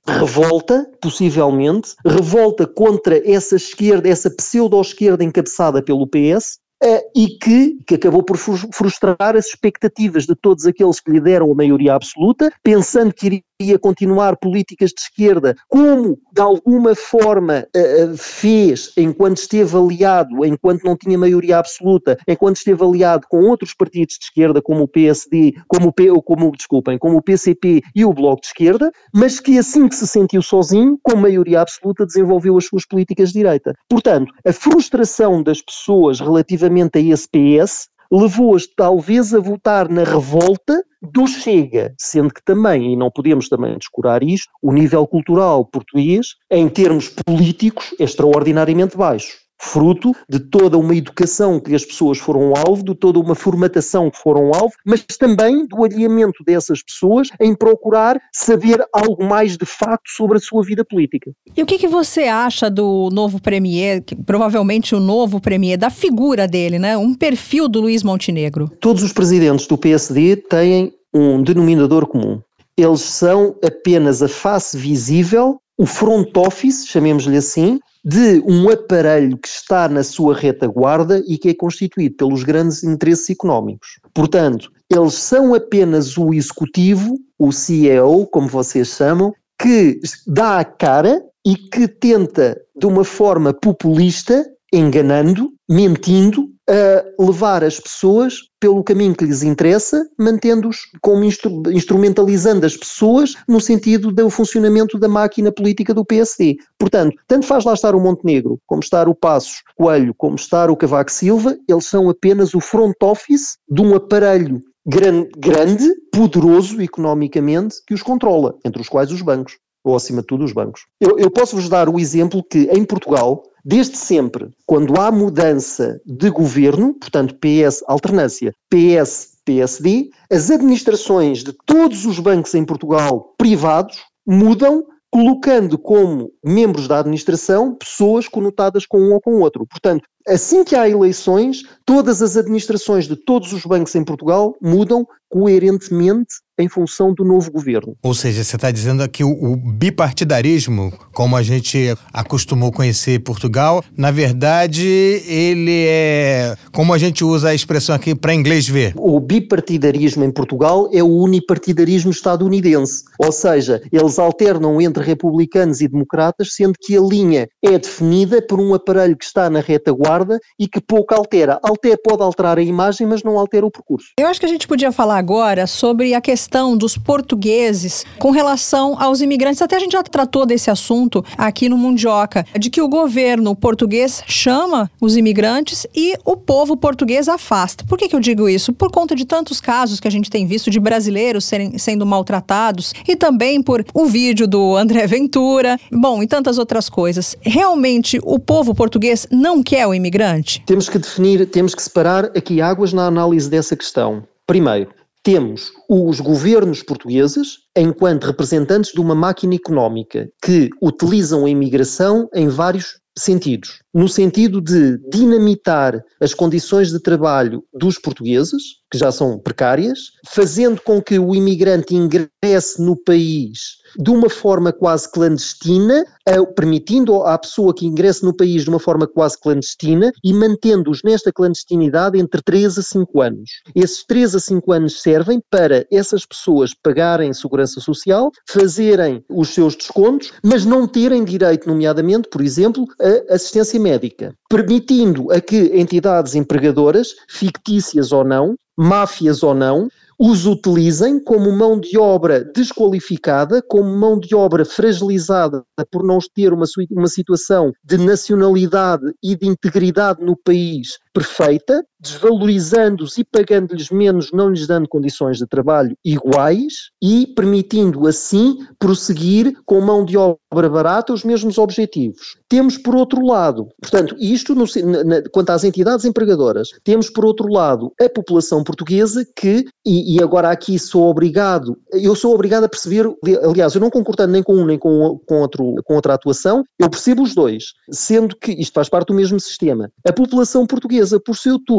E: revolta, possivelmente, revolta contra essa esquerda, essa pseudo-esquerda encabeçada pelo P S, Uh, e que, que acabou por frustrar as expectativas de todos aqueles que lhe deram a maioria absoluta, pensando que iria continuar políticas de esquerda, como de alguma forma uh, fez enquanto esteve aliado, enquanto não tinha maioria absoluta, enquanto esteve aliado com outros partidos de esquerda, como o P S D, como o, P, como, desculpem, como o P C P e o Bloco de Esquerda, mas que assim que se sentiu sozinho, com maioria absoluta, desenvolveu as suas políticas de direita. Portanto, a frustração das pessoas relativamente a esse P S levou-as talvez a votar na revolta do Chega, sendo que também, e não podemos também descurar isto, o nível cultural português, em termos políticos, é extraordinariamente baixo. Fruto de toda uma educação que as pessoas foram alvo, de toda uma formatação que foram alvo, mas também do alinhamento dessas pessoas em procurar saber algo mais de facto sobre a sua vida política.
C: E o que, que você acha do novo premier, que, provavelmente o novo premier, da figura dele, né? Um perfil do Luís Montenegro?
E: Todos os presidentes do P S D têm um denominador comum. Eles são apenas a face visível, o front office, chamemos-lhe assim, de um aparelho que está na sua retaguarda e que é constituído pelos grandes interesses económicos. Portanto, eles são apenas o executivo, o C E O, como vocês chamam, que dá a cara e que tenta, de uma forma populista, enganando, mentindo, a levar as pessoas pelo caminho que lhes interessa, mantendo-os como instru- instrumentalizando as pessoas no sentido do funcionamento da máquina política do P S D. Portanto, tanto faz lá estar o Montenegro, como estar o Passos Coelho, como estar o Cavaco Silva, eles são apenas o front office de um aparelho grande, grande, poderoso economicamente, que os controla, entre os quais os bancos, ou acima de tudo os bancos. Eu, eu posso-vos dar o exemplo que em Portugal, desde sempre, quando há mudança de governo, portanto P S, alternância, P S, P S D, as administrações de todos os bancos em Portugal privados mudam, colocando como membros da administração pessoas conotadas com um ou com o outro. Portanto, assim que há eleições, todas as administrações de todos os bancos em Portugal mudam coerentemente em função do novo governo.
B: Ou seja, você está dizendo que o, o bipartidarismo, como a gente acostumou conhecer Portugal, na verdade, ele é, como a gente usa a expressão aqui para inglês ver.
E: O bipartidarismo em Portugal é o unipartidarismo estadunidense. Ou seja, eles alternam entre republicanos e democratas, sendo que a linha é definida por um aparelho que está na retaguarda e que pouco altera. Até pode alterar a imagem, mas não altera o percurso.
C: Eu acho que a gente podia falar agora sobre a questão dos portugueses com relação aos imigrantes. Até a gente já tratou desse assunto aqui no Mundioca, de que o governo português chama os imigrantes e o povo português afasta. Por que que eu digo isso? Por conta de tantos casos que a gente tem visto de brasileiros serem, sendo maltratados e também por o vídeo do André Ventura, bom, e tantas outras coisas. Realmente, o povo português não quer o imigrante?
E: Temos que definir, temos que separar aqui águas na análise dessa questão. Primeiro, temos os governos portugueses enquanto representantes de uma máquina económica que utilizam a imigração em vários sentidos. No sentido de dinamitar as condições de trabalho dos portugueses, que já são precárias, fazendo com que o imigrante ingresse no país de uma forma quase clandestina, permitindo à pessoa que ingresse no país de uma forma quase clandestina e mantendo-os nesta clandestinidade entre três a cinco anos. Esses três a cinco anos servem para essas pessoas pagarem segurança social, fazerem os seus descontos, mas não terem direito, nomeadamente, por exemplo, a assistência médica, permitindo a que entidades empregadoras, fictícias ou não, máfias ou não, os utilizem como mão de obra desqualificada, como mão de obra fragilizada por não ter uma, uma situação de nacionalidade e de integridade no país perfeita, desvalorizando-os e pagando-lhes menos, não lhes dando condições de trabalho iguais e permitindo assim prosseguir com mão de obra barata os mesmos objetivos. Temos por outro lado, portanto, isto no, na, quanto às entidades empregadoras, temos por outro lado a população portuguesa que, e, e agora aqui sou obrigado, eu sou obrigado a perceber, aliás, eu não concordando nem com um nem com, com, outro, com outra atuação, eu percebo os dois, sendo que isto faz parte do mesmo sistema. A população portuguesa, por seu turno,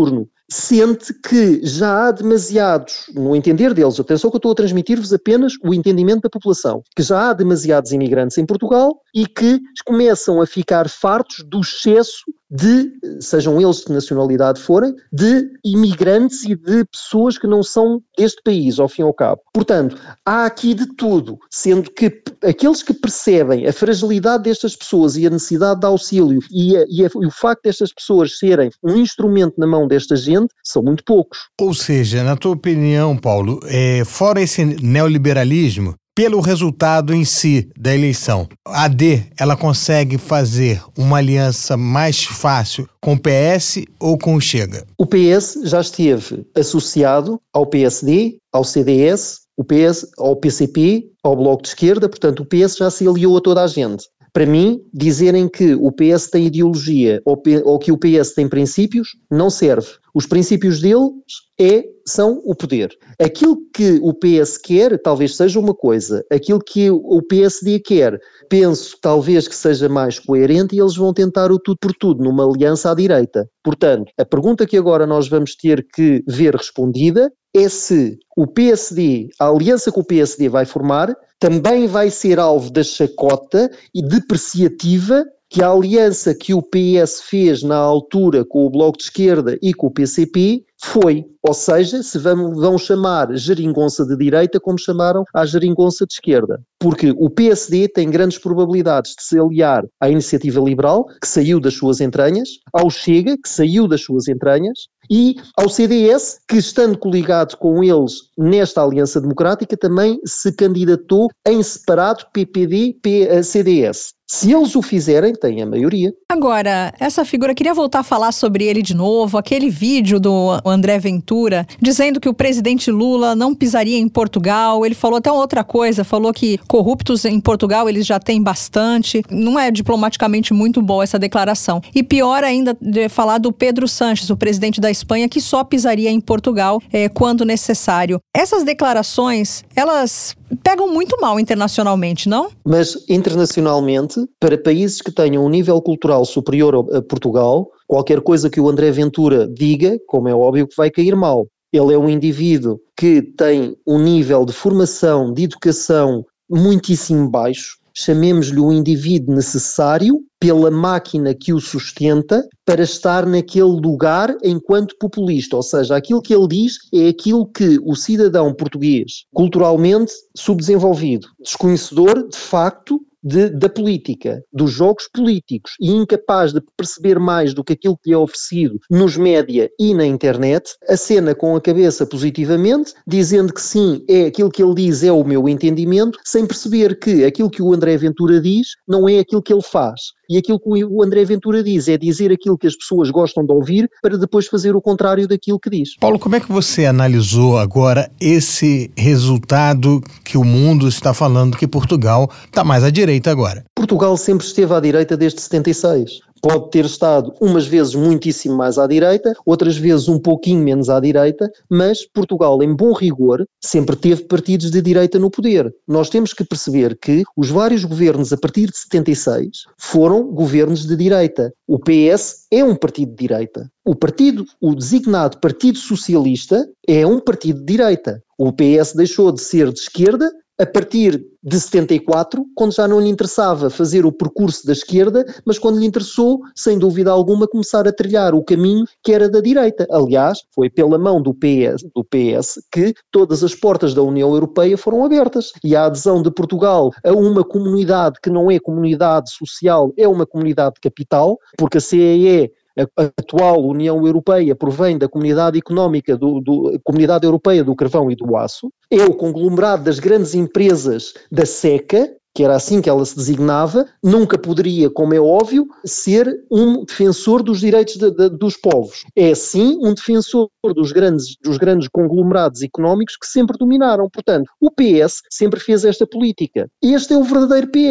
E: sente que já há demasiados, no entender deles, atenção que eu estou a transmitir-vos apenas o entendimento da população, que já há demasiados imigrantes em Portugal e que começam a ficar fartos do excesso de, sejam eles de nacionalidade forem, de imigrantes e de pessoas que não são deste país, ao fim e ao cabo. Portanto, há aqui de tudo, sendo que aqueles que percebem a fragilidade destas pessoas e a necessidade de auxílio e, a, e, a, e o facto destas pessoas serem um instrumento na mão desta gente, são muito poucos.
B: Ou seja, na tua opinião, Paulo, é, fora esse neoliberalismo, pelo resultado em si da eleição, a AD, ela consegue fazer uma aliança mais fácil com o P S ou com o Chega?
E: O P S já esteve associado ao P S D, ao C D S, o P S, ao P C P, ao Bloco de Esquerda, portanto o P S já se aliou a toda a gente. Para mim, dizerem que o P S tem ideologia ou, P, ou que o P S tem princípios, não serve. Os princípios deles é, são o poder. Aquilo que o P S quer, talvez seja uma coisa. Aquilo que o P S D quer, penso talvez que seja mais coerente e eles vão tentar o tudo por tudo, numa aliança à direita. Portanto, a pergunta que agora nós vamos ter que ver respondida é se o P S D, a aliança que o P S D vai formar, também vai ser alvo da chacota e depreciativa que a aliança que o P S fez na altura com o Bloco de Esquerda e com o P C P foi. Ou seja, se vão, vão chamar geringonça de direita como chamaram a geringonça de esquerda. Porque o P S D tem grandes probabilidades de se aliar à Iniciativa Liberal, que saiu das suas entranhas, ao Chega, que saiu das suas entranhas, e ao C D S, que estando coligado com eles nesta aliança democrática, também se candidatou em separado P P D, C D S. Se eles o fizerem, têm a maioria.
C: Agora, essa figura, queria voltar a falar sobre ele de novo, aquele vídeo do André Ventura, dizendo que o presidente Lula não pisaria em Portugal. Ele falou até outra coisa, falou que corruptos em Portugal eles já têm bastante. Não é diplomaticamente muito boa essa declaração. E pior ainda de falar do Pedro Sánchez, o presidente da Espanha, que só pisaria em Portugal é, quando necessário. Essas declarações, elas pegam muito mal internacionalmente, não?
E: Mas internacionalmente, para países que tenham um nível cultural superior a Portugal, qualquer coisa que o André Ventura diga, como é óbvio que vai cair mal. Ele é um indivíduo que tem um nível de formação, de educação muitíssimo baixo, chamemos-lhe um indivíduo necessário pela máquina que o sustenta para estar naquele lugar enquanto populista, ou seja, aquilo que ele diz é aquilo que o cidadão português, culturalmente subdesenvolvido, desconhecedor de facto De, da política, dos jogos políticos e incapaz de perceber mais do que aquilo que lhe é oferecido nos média e na internet, acena com a cabeça positivamente, dizendo que sim, é aquilo que ele diz é o meu entendimento, sem perceber que aquilo que o André Ventura diz não é aquilo que ele faz. E aquilo que o André Ventura diz é dizer aquilo que as pessoas gostam de ouvir para depois fazer o contrário daquilo que diz.
B: Paulo, como é que você analisou agora esse resultado que o mundo está falando que Portugal está mais à direita agora?
E: Portugal sempre esteve à direita desde setenta e seis. Pode ter estado umas vezes muitíssimo mais à direita, outras vezes um pouquinho menos à direita, mas Portugal, em bom rigor, sempre teve partidos de direita no poder. Nós temos que perceber que os vários governos a partir de setenta e seis foram governos de direita. O P S é um partido de direita. O partido, o designado Partido Socialista, é um partido de direita. O P S deixou de ser de esquerda a partir de setenta e quatro, quando já não lhe interessava fazer o percurso da esquerda, mas quando lhe interessou, sem dúvida alguma, começar a trilhar o caminho que era da direita. Aliás, foi pela mão do P S, do P S que todas as portas da União Europeia foram abertas. E a adesão de Portugal a uma comunidade que não é comunidade social, é uma comunidade de capital, porque a C E E, a atual União Europeia, provém da Comunidade Económica, do, do, Comunidade Europeia do Carvão e do Aço, é o conglomerado das grandes empresas da SECA, que era assim que ela se designava, nunca poderia, como é óbvio, ser um defensor dos direitos de, de, dos povos. É sim um defensor dos grandes, dos grandes conglomerados económicos que sempre dominaram. Portanto, o P S sempre fez esta política. Este é o verdadeiro P S.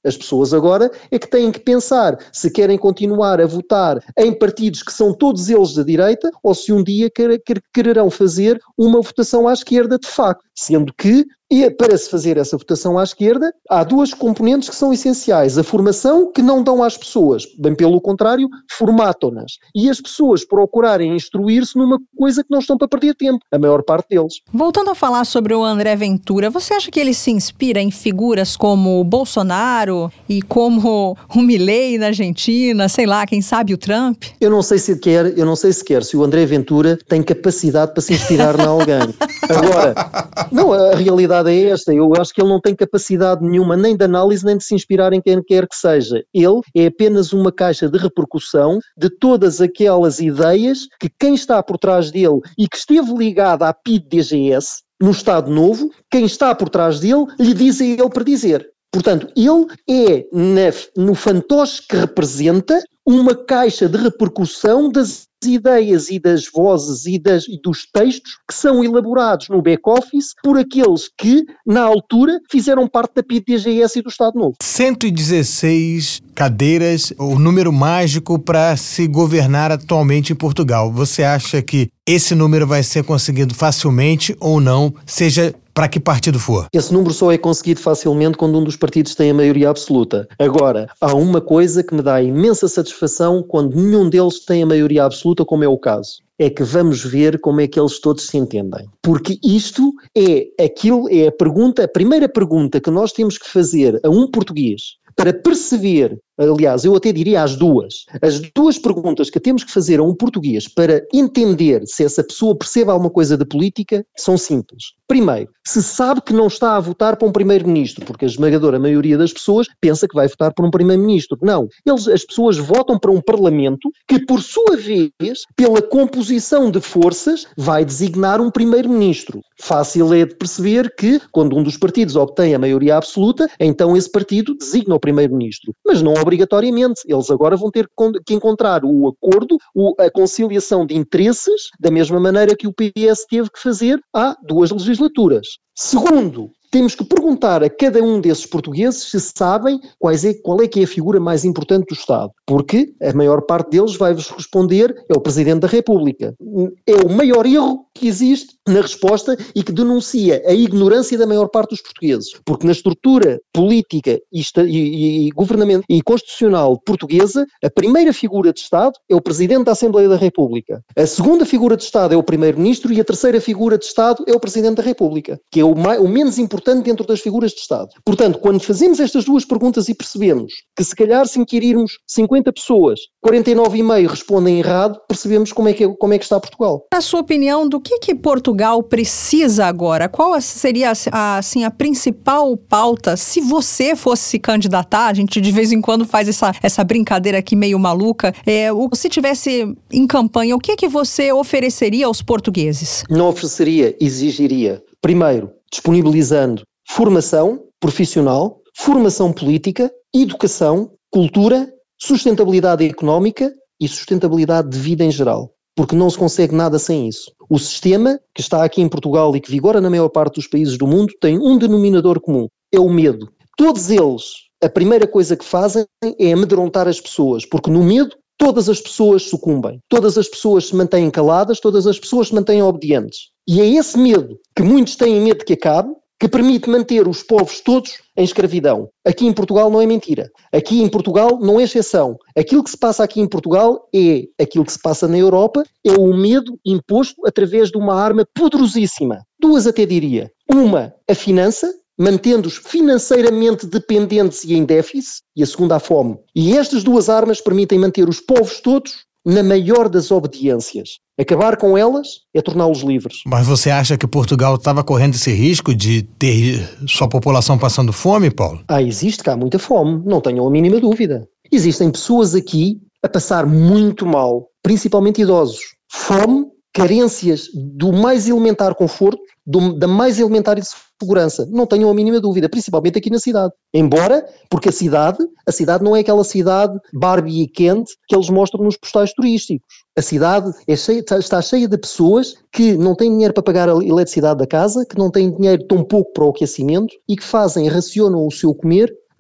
E: As pessoas agora é que têm que pensar se querem continuar a votar em partidos que são todos eles da direita ou se um dia quer, quer, quererão fazer uma votação à esquerda de facto, sendo que e para se fazer essa votação à esquerda, há duas componentes que são essenciais. A formação, que não dão às pessoas, bem pelo contrário, formatam-nas. E as pessoas procurarem instruir-se numa coisa que não estão para perder tempo, a maior parte deles.
C: Voltando a falar sobre o André Ventura, você acha que ele se inspira em figuras como o Bolsonaro e como o Milei na Argentina, sei lá, quem sabe o Trump?
E: Eu não sei se quer, eu não sei sequer se o André Ventura tem capacidade para se inspirar em alguém. Agora, não, a realidade é esta, eu acho que ele não tem capacidade nenhuma nem de análise nem de se inspirar em quem quer que seja. Ele é apenas uma caixa de repercussão de todas aquelas ideias que quem está por trás dele e que esteve ligado à P I D D G S, no Estado Novo, quem está por trás dele lhe diz a ele para dizer. Portanto, ele é, na, no fantoche que representa, uma caixa de repercussão das ideias e das vozes e, das, e dos textos que são elaborados no back-office por aqueles que, na altura, fizeram parte da P I D D G S e do Estado Novo.
B: cento e dezesseis cadeiras, o número mágico para se governar atualmente em Portugal. Você acha que esse número vai ser conseguido facilmente ou não, seja para que partido for?
E: Esse número só é conseguido facilmente quando um dos partidos tem a maioria absoluta. Agora, há uma coisa que me dá imensa satisfação quando nenhum deles tem a maioria absoluta, como é o caso. É que vamos ver como é que eles todos se entendem. Porque isto é aquilo, é a pergunta, a primeira pergunta que nós temos que fazer a um português para perceber, aliás, eu até diria as duas, as duas perguntas que temos que fazer a um português para entender se essa pessoa percebe alguma coisa de política são simples. Primeiro, se sabe que não está a votar para um primeiro-ministro, porque a esmagadora maioria das pessoas pensa que vai votar por um primeiro-ministro. Não, eles, as pessoas votam para um parlamento que, por sua vez, pela composição de forças, vai designar um primeiro-ministro. Fácil é de perceber que, quando um dos partidos obtém a maioria absoluta, então esse partido designa o primeiro-ministro. Mas não obrigatoriamente. Eles agora vão ter que encontrar o acordo, a conciliação de interesses, da mesma maneira que o P S teve que fazer há duas legislaturas. Segundo, temos que perguntar a cada um desses portugueses se sabem quais é, qual é que é a figura mais importante do Estado. Porque a maior parte deles vai-vos responder é o Presidente da República. É o maior erro que existe na resposta e que denuncia a ignorância da maior parte dos portugueses. Porque na estrutura política e, e, e, governamental e constitucional portuguesa, a primeira figura de Estado é o Presidente da Assembleia da República. A segunda figura de Estado é o Primeiro-Ministro e a terceira figura de Estado é o Presidente da República, que é o, mais, o menos importante dentro das figuras de Estado. Portanto, quando fazemos estas duas perguntas e percebemos que se calhar se inquirirmos cinquenta pessoas, quarenta e nove vírgula cinco respondem errado, percebemos como é que, como é que está Portugal.
C: Na sua opinião, do que, que Portugal precisa agora? Qual seria a, assim, a principal pauta se você fosse se candidatar? A gente de vez em quando faz essa, essa brincadeira aqui meio maluca. É, o, se tivesse em campanha, o que, que você ofereceria aos portugueses?
E: Não ofereceria, exigiria. Primeiro, disponibilizando formação profissional, formação política, educação, cultura, sustentabilidade económica e sustentabilidade de vida em geral. Porque não se consegue nada sem isso. O sistema que está aqui em Portugal e que vigora na maior parte dos países do mundo tem um denominador comum, é o medo. Todos eles, a primeira coisa que fazem é amedrontar as pessoas, porque no medo todas as pessoas sucumbem, todas as pessoas se mantêm caladas, todas as pessoas se mantêm obedientes. E é esse medo, que muitos têm medo que acabe, que permite manter os povos todos em escravidão. Aqui em Portugal não é mentira. Aqui em Portugal não é exceção. Aquilo que se passa aqui em Portugal é aquilo que se passa na Europa, é o medo imposto através de uma arma poderosíssima. Duas até diria. Uma, a finança, mantendo-os financeiramente dependentes e em déficit, e a segunda, a fome. E estas duas armas permitem manter os povos todos na maior das obediências. Acabar com elas é torná-los livres.
B: Mas você acha que Portugal estava correndo esse risco de ter sua população passando fome, Paulo?
E: Ah, existe cá muita fome, não tenham a mínima dúvida. Existem pessoas aqui a passar muito mal, principalmente idosos. Fome, carências do mais elementar conforto, do, da mais elementar segurança, não tenham a mínima dúvida, principalmente aqui na cidade. Embora, porque a cidade, a cidade não é aquela cidade Barbie e quente que eles mostram nos postais turísticos. A cidade é cheia, está cheia de pessoas que não têm dinheiro para pagar a eletricidade da casa, que não têm dinheiro tão pouco para o aquecimento e que fazem, racionam o seu comer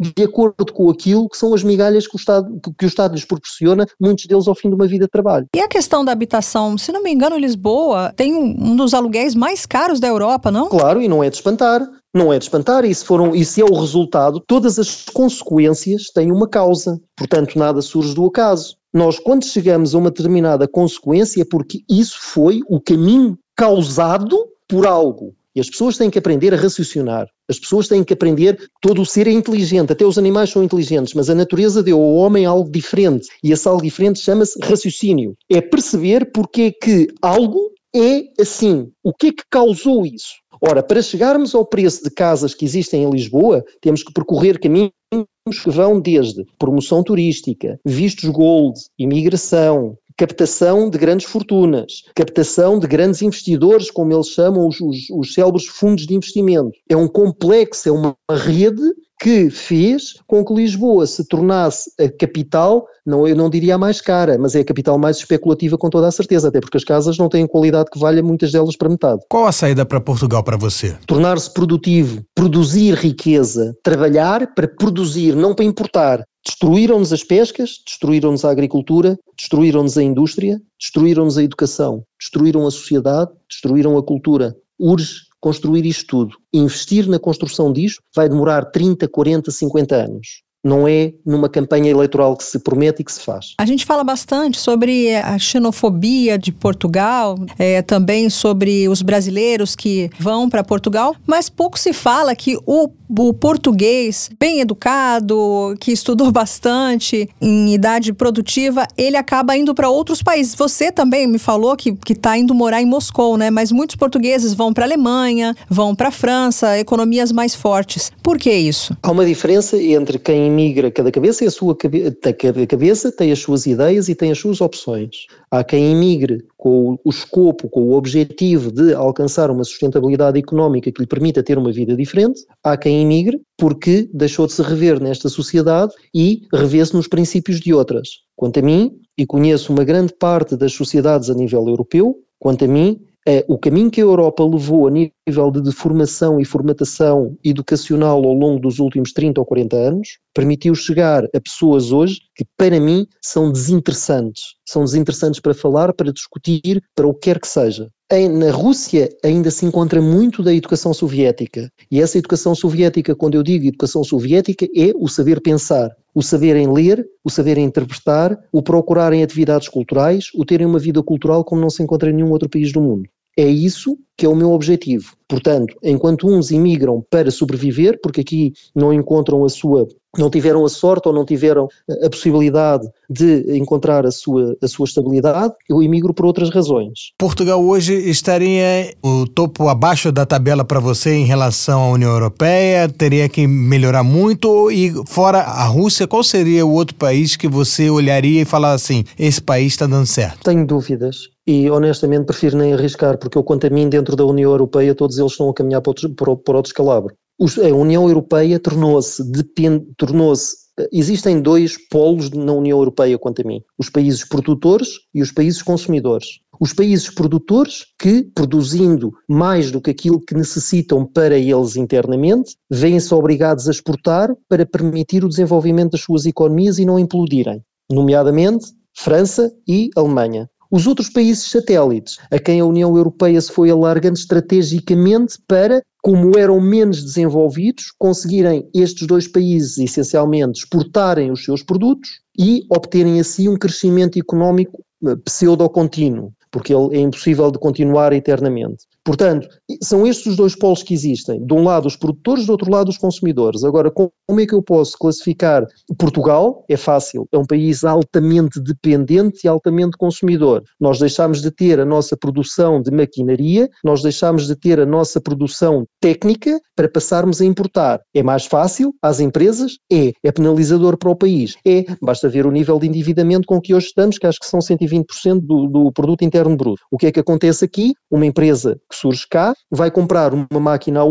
E: de acordo com aquilo que são as migalhas que o Estado, que o Estado lhes proporciona, muitos deles ao fim de uma vida de trabalho.
C: E a questão da habitação? Se não me engano, Lisboa tem um, um dos aluguéis mais caros da Europa, não?
E: Claro, e não é de espantar. Não é de espantar, e se, foram, e se é o resultado, todas as consequências têm uma causa, portanto nada surge do acaso. Nós, quando chegamos a uma determinada consequência, é porque isso foi o caminho causado por algo. E as pessoas têm que aprender a raciocinar, as pessoas têm que aprender, todo o ser é inteligente, até os animais são inteligentes, mas a natureza deu ao homem algo diferente, e esse algo diferente chama-se raciocínio. É perceber porque é que algo é assim, o que é que causou isso? Ora, para chegarmos ao preço de casas que existem em Lisboa, temos que percorrer caminhos que vão desde promoção turística, vistos gold, imigração, captação de grandes fortunas, captação de grandes investidores, como eles chamam os, os, os célebres fundos de investimento. É um complexo, é uma rede que fez com que Lisboa se tornasse a capital, não, eu não diria a mais cara, mas é a capital mais especulativa com toda a certeza, até porque as casas não têm qualidade que valha muitas delas para metade.
B: Qual a saída para Portugal para você?
E: Tornar-se produtivo, produzir riqueza, trabalhar para produzir, não para importar. Destruíram-nos as pescas, destruíram-nos a agricultura, destruíram-nos a indústria, destruíram-nos a educação, destruíram a sociedade, destruíram a cultura. Urge construir isto tudo. Investir na construção disto vai demorar trinta, quarenta, cinquenta anos. Não é numa campanha eleitoral que se promete e que se faz.
C: A gente fala bastante sobre a xenofobia de Portugal, é, também sobre os brasileiros que vão para Portugal, mas pouco se fala que o, o português bem educado, que estudou bastante, em idade produtiva, ele acaba indo para outros países. Você também me falou que está indo morar em Moscou, né? Mas muitos portugueses vão para a Alemanha, vão para a França, economias mais fortes. Por que isso?
E: Há uma diferença entre quem migra, cada cabeça é a sua cabeça, cada cabeça tem as suas ideias e tem as suas opções. Há quem emigre com o escopo, com o objetivo de alcançar uma sustentabilidade económica que lhe permita ter uma vida diferente. Há quem emigre porque deixou de se rever nesta sociedade e revê-se nos princípios de outras. Quanto a mim, e conheço uma grande parte das sociedades a nível europeu, quanto a mim, é o caminho que a Europa levou a nível de formação e formatação educacional ao longo dos últimos trinta ou quarenta anos, permitiu chegar a pessoas hoje que, para mim, são desinteressantes. São desinteressantes para falar, para discutir, para o que quer que seja. Na Rússia ainda se encontra muito da educação soviética. E essa educação soviética, quando eu digo educação soviética, é o saber pensar, o saber em ler, o saber em interpretar, o procurar em atividades culturais, o terem uma vida cultural como não se encontra em nenhum outro país do mundo. É isso que é o meu objetivo. Portanto, enquanto uns imigram para sobreviver, porque aqui não encontram a sua, não tiveram a sorte ou não tiveram a possibilidade de encontrar a sua, a sua estabilidade, eu imigro por outras razões.
B: Portugal hoje estaria o topo abaixo da tabela para você em relação à União Europeia? Teria que melhorar muito? E fora a Rússia, qual seria o outro país que você olharia e falar assim, esse país está dando certo?
E: Tenho dúvidas. E honestamente prefiro nem arriscar, porque eu, quanto a mim, dentro da União Europeia, todos eles estão a caminhar para outro, para, para outro descalabro. Os, a União Europeia tornou-se, depend, tornou-se, existem dois polos na União Europeia, quanto a mim, os países produtores e os países consumidores. Os países produtores que, produzindo mais do que aquilo que necessitam para eles internamente, vêm-se obrigados a exportar para permitir o desenvolvimento das suas economias e não implodirem, nomeadamente França e Alemanha. Os outros países satélites, a quem a União Europeia se foi alargando estrategicamente para, como eram menos desenvolvidos, conseguirem estes dois países, essencialmente, exportarem os seus produtos e obterem assim um crescimento económico pseudo-contínuo, porque ele é impossível de continuar eternamente. Portanto, são estes os dois polos que existem. De um lado os produtores, do outro lado os consumidores. Agora, como é que eu posso classificar Portugal? É fácil. É um país altamente dependente e altamente consumidor. Nós deixámos de ter a nossa produção de maquinaria, nós deixámos de ter a nossa produção técnica para passarmos a importar. É mais fácil às empresas? É. É penalizador para o país? É. Basta ver o nível de endividamento com que hoje estamos, que acho que são cento e vinte por cento do, do produto interno bruto. O que é que acontece aqui? Uma empresa que surge cá, vai comprar uma máquina aonde?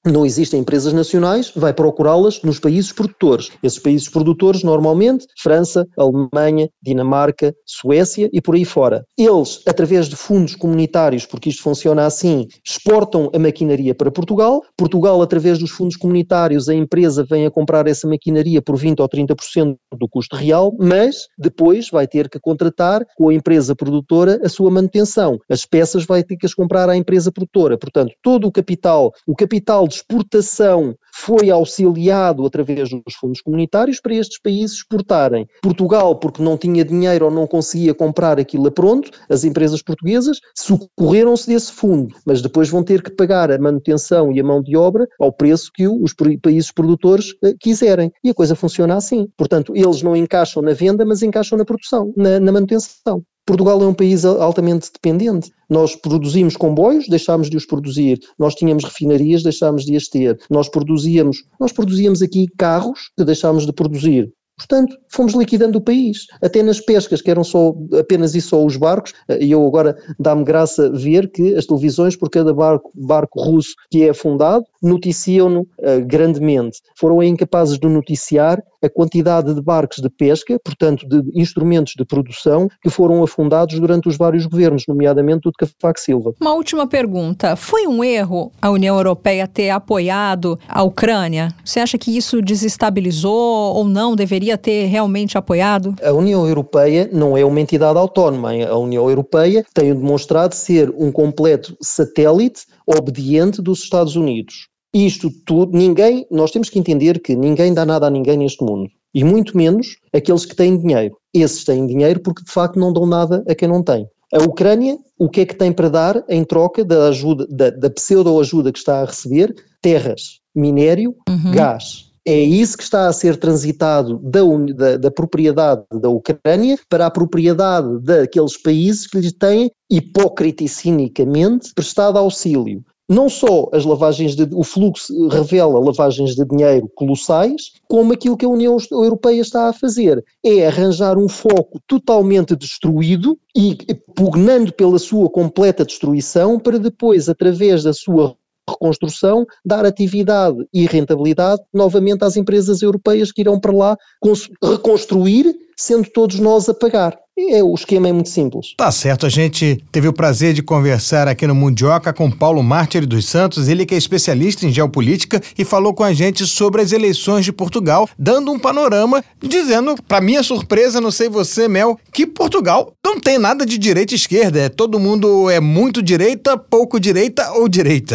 E: não existem empresas nacionais, vai procurá-las nos países produtores. Esses países produtores, normalmente, França, Alemanha, Dinamarca, Suécia e por aí fora. Eles, através de fundos comunitários, porque isto funciona assim, exportam a maquinaria para Portugal. Portugal, através dos fundos comunitários, a empresa vem a comprar essa maquinaria por vinte ou trinta por cento do custo real, mas depois vai ter que contratar com a empresa produtora a sua manutenção. As peças vai ter que as comprar à empresa produtora. Portanto, todo o capital, o capital de exportação foi auxiliado através dos fundos comunitários para estes países exportarem. Portugal, porque não tinha dinheiro ou não conseguia comprar aquilo a pronto, as empresas portuguesas socorreram-se desse fundo, mas depois vão ter que pagar a manutenção e a mão de obra ao preço que os países produtores eh, quiserem. E a coisa funciona assim. Portanto, eles não encaixam na venda, mas encaixam na produção, na, na manutenção. Portugal é um país altamente dependente. Nós produzimos comboios, deixámos de os produzir. Nós tínhamos refinarias, deixámos de as ter. Nós produzíamos, nós produzíamos aqui carros, que deixámos de produzir. Portanto, fomos liquidando o país. Até nas pescas, que eram só, apenas e só os barcos, e eu agora dá-me graça ver que as televisões, por cada barco, barco russo que é afundado, noticiam-no uh, grandemente. Foram incapazes de noticiar a quantidade de barcos de pesca, portanto de instrumentos de produção, que foram afundados durante os vários governos, nomeadamente o de Cavaco Silva.
C: Uma última pergunta. Foi um erro a União Europeia ter apoiado a Ucrânia? Você acha que isso desestabilizou ou não? Deveria ter realmente apoiado?
E: A União Europeia não é uma entidade autónoma. A União Europeia tem demonstrado ser um completo satélite obediente dos Estados Unidos. Isto tudo, ninguém, nós temos que entender que ninguém dá nada a ninguém neste mundo. E muito menos aqueles que têm dinheiro. Esses têm dinheiro porque de facto não dão nada a quem não tem. A Ucrânia, o que é que tem para dar em troca da ajuda, da, da pseudo-ajuda que está a receber? Terras, minério, uhum. gás. É isso que está a ser transitado da, da, da propriedade da Ucrânia para a propriedade daqueles países que lhes têm, hipócrita e cinicamente, prestado auxílio. Não só as lavagens de, o fluxo revela lavagens de dinheiro colossais, como aquilo que a União Europeia está a fazer é arranjar um foco totalmente destruído e pugnando pela sua completa destruição para depois, através da sua reconstrução, dar atividade e rentabilidade novamente às empresas europeias que irão para lá reconstruir, sendo todos nós a pagar. É, o esquema é muito simples.
B: Tá certo, a gente teve o prazer de conversar aqui no Mundioca com Paulo Mártire dos Santos, ele que é especialista em geopolítica e falou com a gente sobre as eleições de Portugal, dando um panorama, dizendo, para minha surpresa, não sei você, Mel, que Portugal não tem nada de direita e esquerda, é, todo mundo é muito direita, pouco direita ou direita.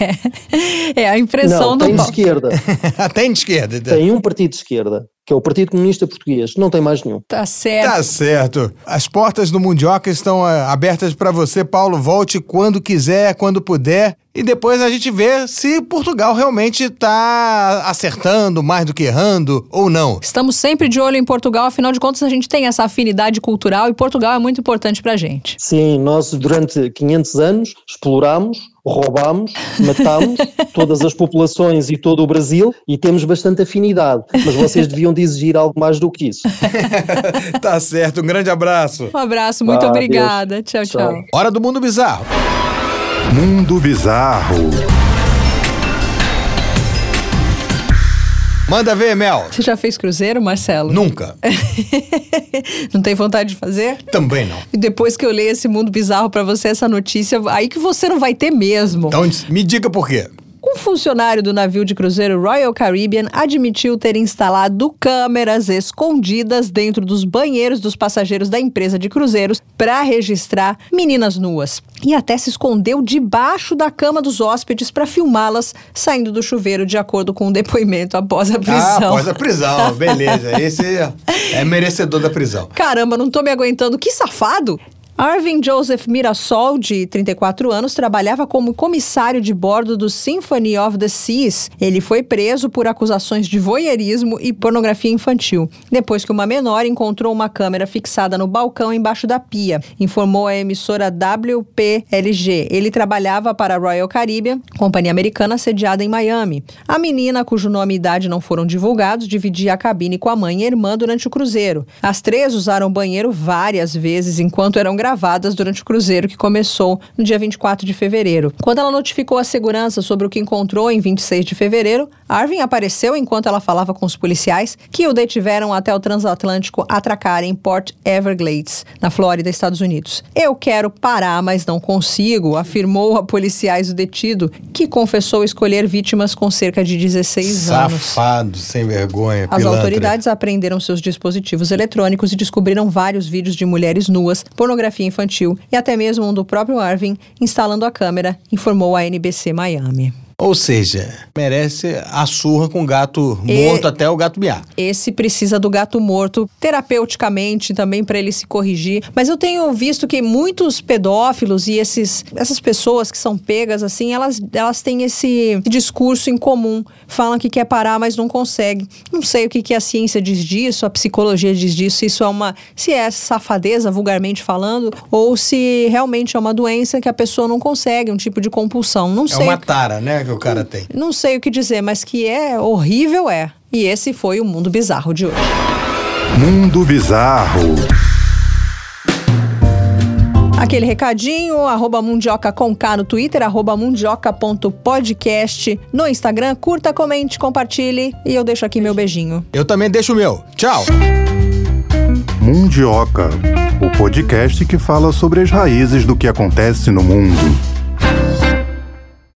C: É a impressão
E: não,
C: do
E: tem de esquerda.
B: Tem de esquerda.
E: Tem um partido de esquerda, que é o Partido Comunista Português, não tem mais nenhum.
C: Tá certo.
B: Tá certo. As portas do Mundioca estão uh, abertas para você, Paulo. Volte quando quiser, quando puder. E depois a gente vê se Portugal realmente está acertando mais do que errando ou não.
C: Estamos sempre de olho em Portugal, afinal de contas a gente tem essa afinidade cultural e Portugal é muito importante pra gente.
E: Sim, nós durante quinhentos anos explorámos, roubámos, matámos todas as populações e todo o Brasil e temos bastante afinidade, mas vocês deviam de exigir algo mais do que isso.
B: Tá certo, um grande abraço.
C: Um abraço, muito ah, obrigada. Tchau, tchau, tchau.
B: Hora do Mundo Bizarro.
A: Mundo Bizarro.
B: Manda ver, Mel.
C: Você já fez cruzeiro, Marcelo?
B: Nunca.
C: Não tem vontade de fazer?
B: Também não.
C: E depois que eu leio esse Mundo Bizarro pra você, essa notícia, aí que você não vai ter mesmo.
B: Então, me diga por quê.
C: Um funcionário do navio de cruzeiro Royal Caribbean admitiu ter instalado câmeras escondidas dentro dos banheiros dos passageiros da empresa de cruzeiros para registrar meninas nuas. E até se escondeu debaixo da cama dos hóspedes para filmá-las saindo do chuveiro, de acordo com o depoimento após a prisão.
B: Ah, após a prisão, beleza. Esse é merecedor da prisão.
C: Caramba, não tô me aguentando. Que safado! Arvin Joseph Mirassol, de trinta e quatro anos, trabalhava como comissário de bordo do Symphony of the Seas. Ele foi preso por acusações de voyeurismo e pornografia infantil, depois que uma menor encontrou uma câmera fixada no balcão embaixo da pia, informou a emissora W P L G. Ele trabalhava para a Royal Caribbean, companhia americana sediada em Miami. A menina, cujo nome e idade não foram divulgados, dividia a cabine com a mãe e a irmã durante o cruzeiro. As três usaram o banheiro várias vezes enquanto eram gravadas. gravadas durante o cruzeiro que começou no dia vinte e quatro de fevereiro. Quando ela notificou a segurança sobre o que encontrou em vinte e seis de fevereiro, Arvin apareceu enquanto ela falava com os policiais que o detiveram até o transatlântico atracar em Port Everglades, na Flórida, Estados Unidos. Eu quero parar, mas não consigo, afirmou a policiais o detido, que confessou escolher vítimas com cerca de dezesseis anos.
B: Safado, sem vergonha,
C: As
B: pilantra.
C: autoridades apreenderam seus dispositivos eletrônicos e descobriram vários vídeos de mulheres nuas, pornografia infantil e até mesmo um do próprio Arvin instalando a câmera, informou a N B C Miami.
B: Ou seja, merece a surra com o gato
C: E...
B: morto até o gato miar.
C: Esse precisa do gato morto terapeuticamente também para ele se corrigir. Mas eu tenho visto que muitos pedófilos e esses, essas pessoas que são pegas assim, elas, elas têm esse discurso em comum. Falam que quer parar, mas não consegue. Não sei o que, que a ciência diz disso, a psicologia diz disso, se isso é uma, se é safadeza, vulgarmente falando, ou se realmente é uma doença que a pessoa não consegue, um tipo de compulsão. Não sei.
B: É uma tara, né, que o cara tem.
C: Não sei o que dizer, mas que é horrível, é. E esse foi o Mundo Bizarro de hoje.
A: Mundo Bizarro.
C: Aquele recadinho, arroba Mundioca com K no Twitter, arroba mundioca ponto podcast no Instagram. Curta, comente, compartilhe e eu deixo aqui meu beijinho.
B: Eu também deixo o meu. Tchau!
A: Mundioca, o podcast que fala sobre as raízes do que acontece no mundo.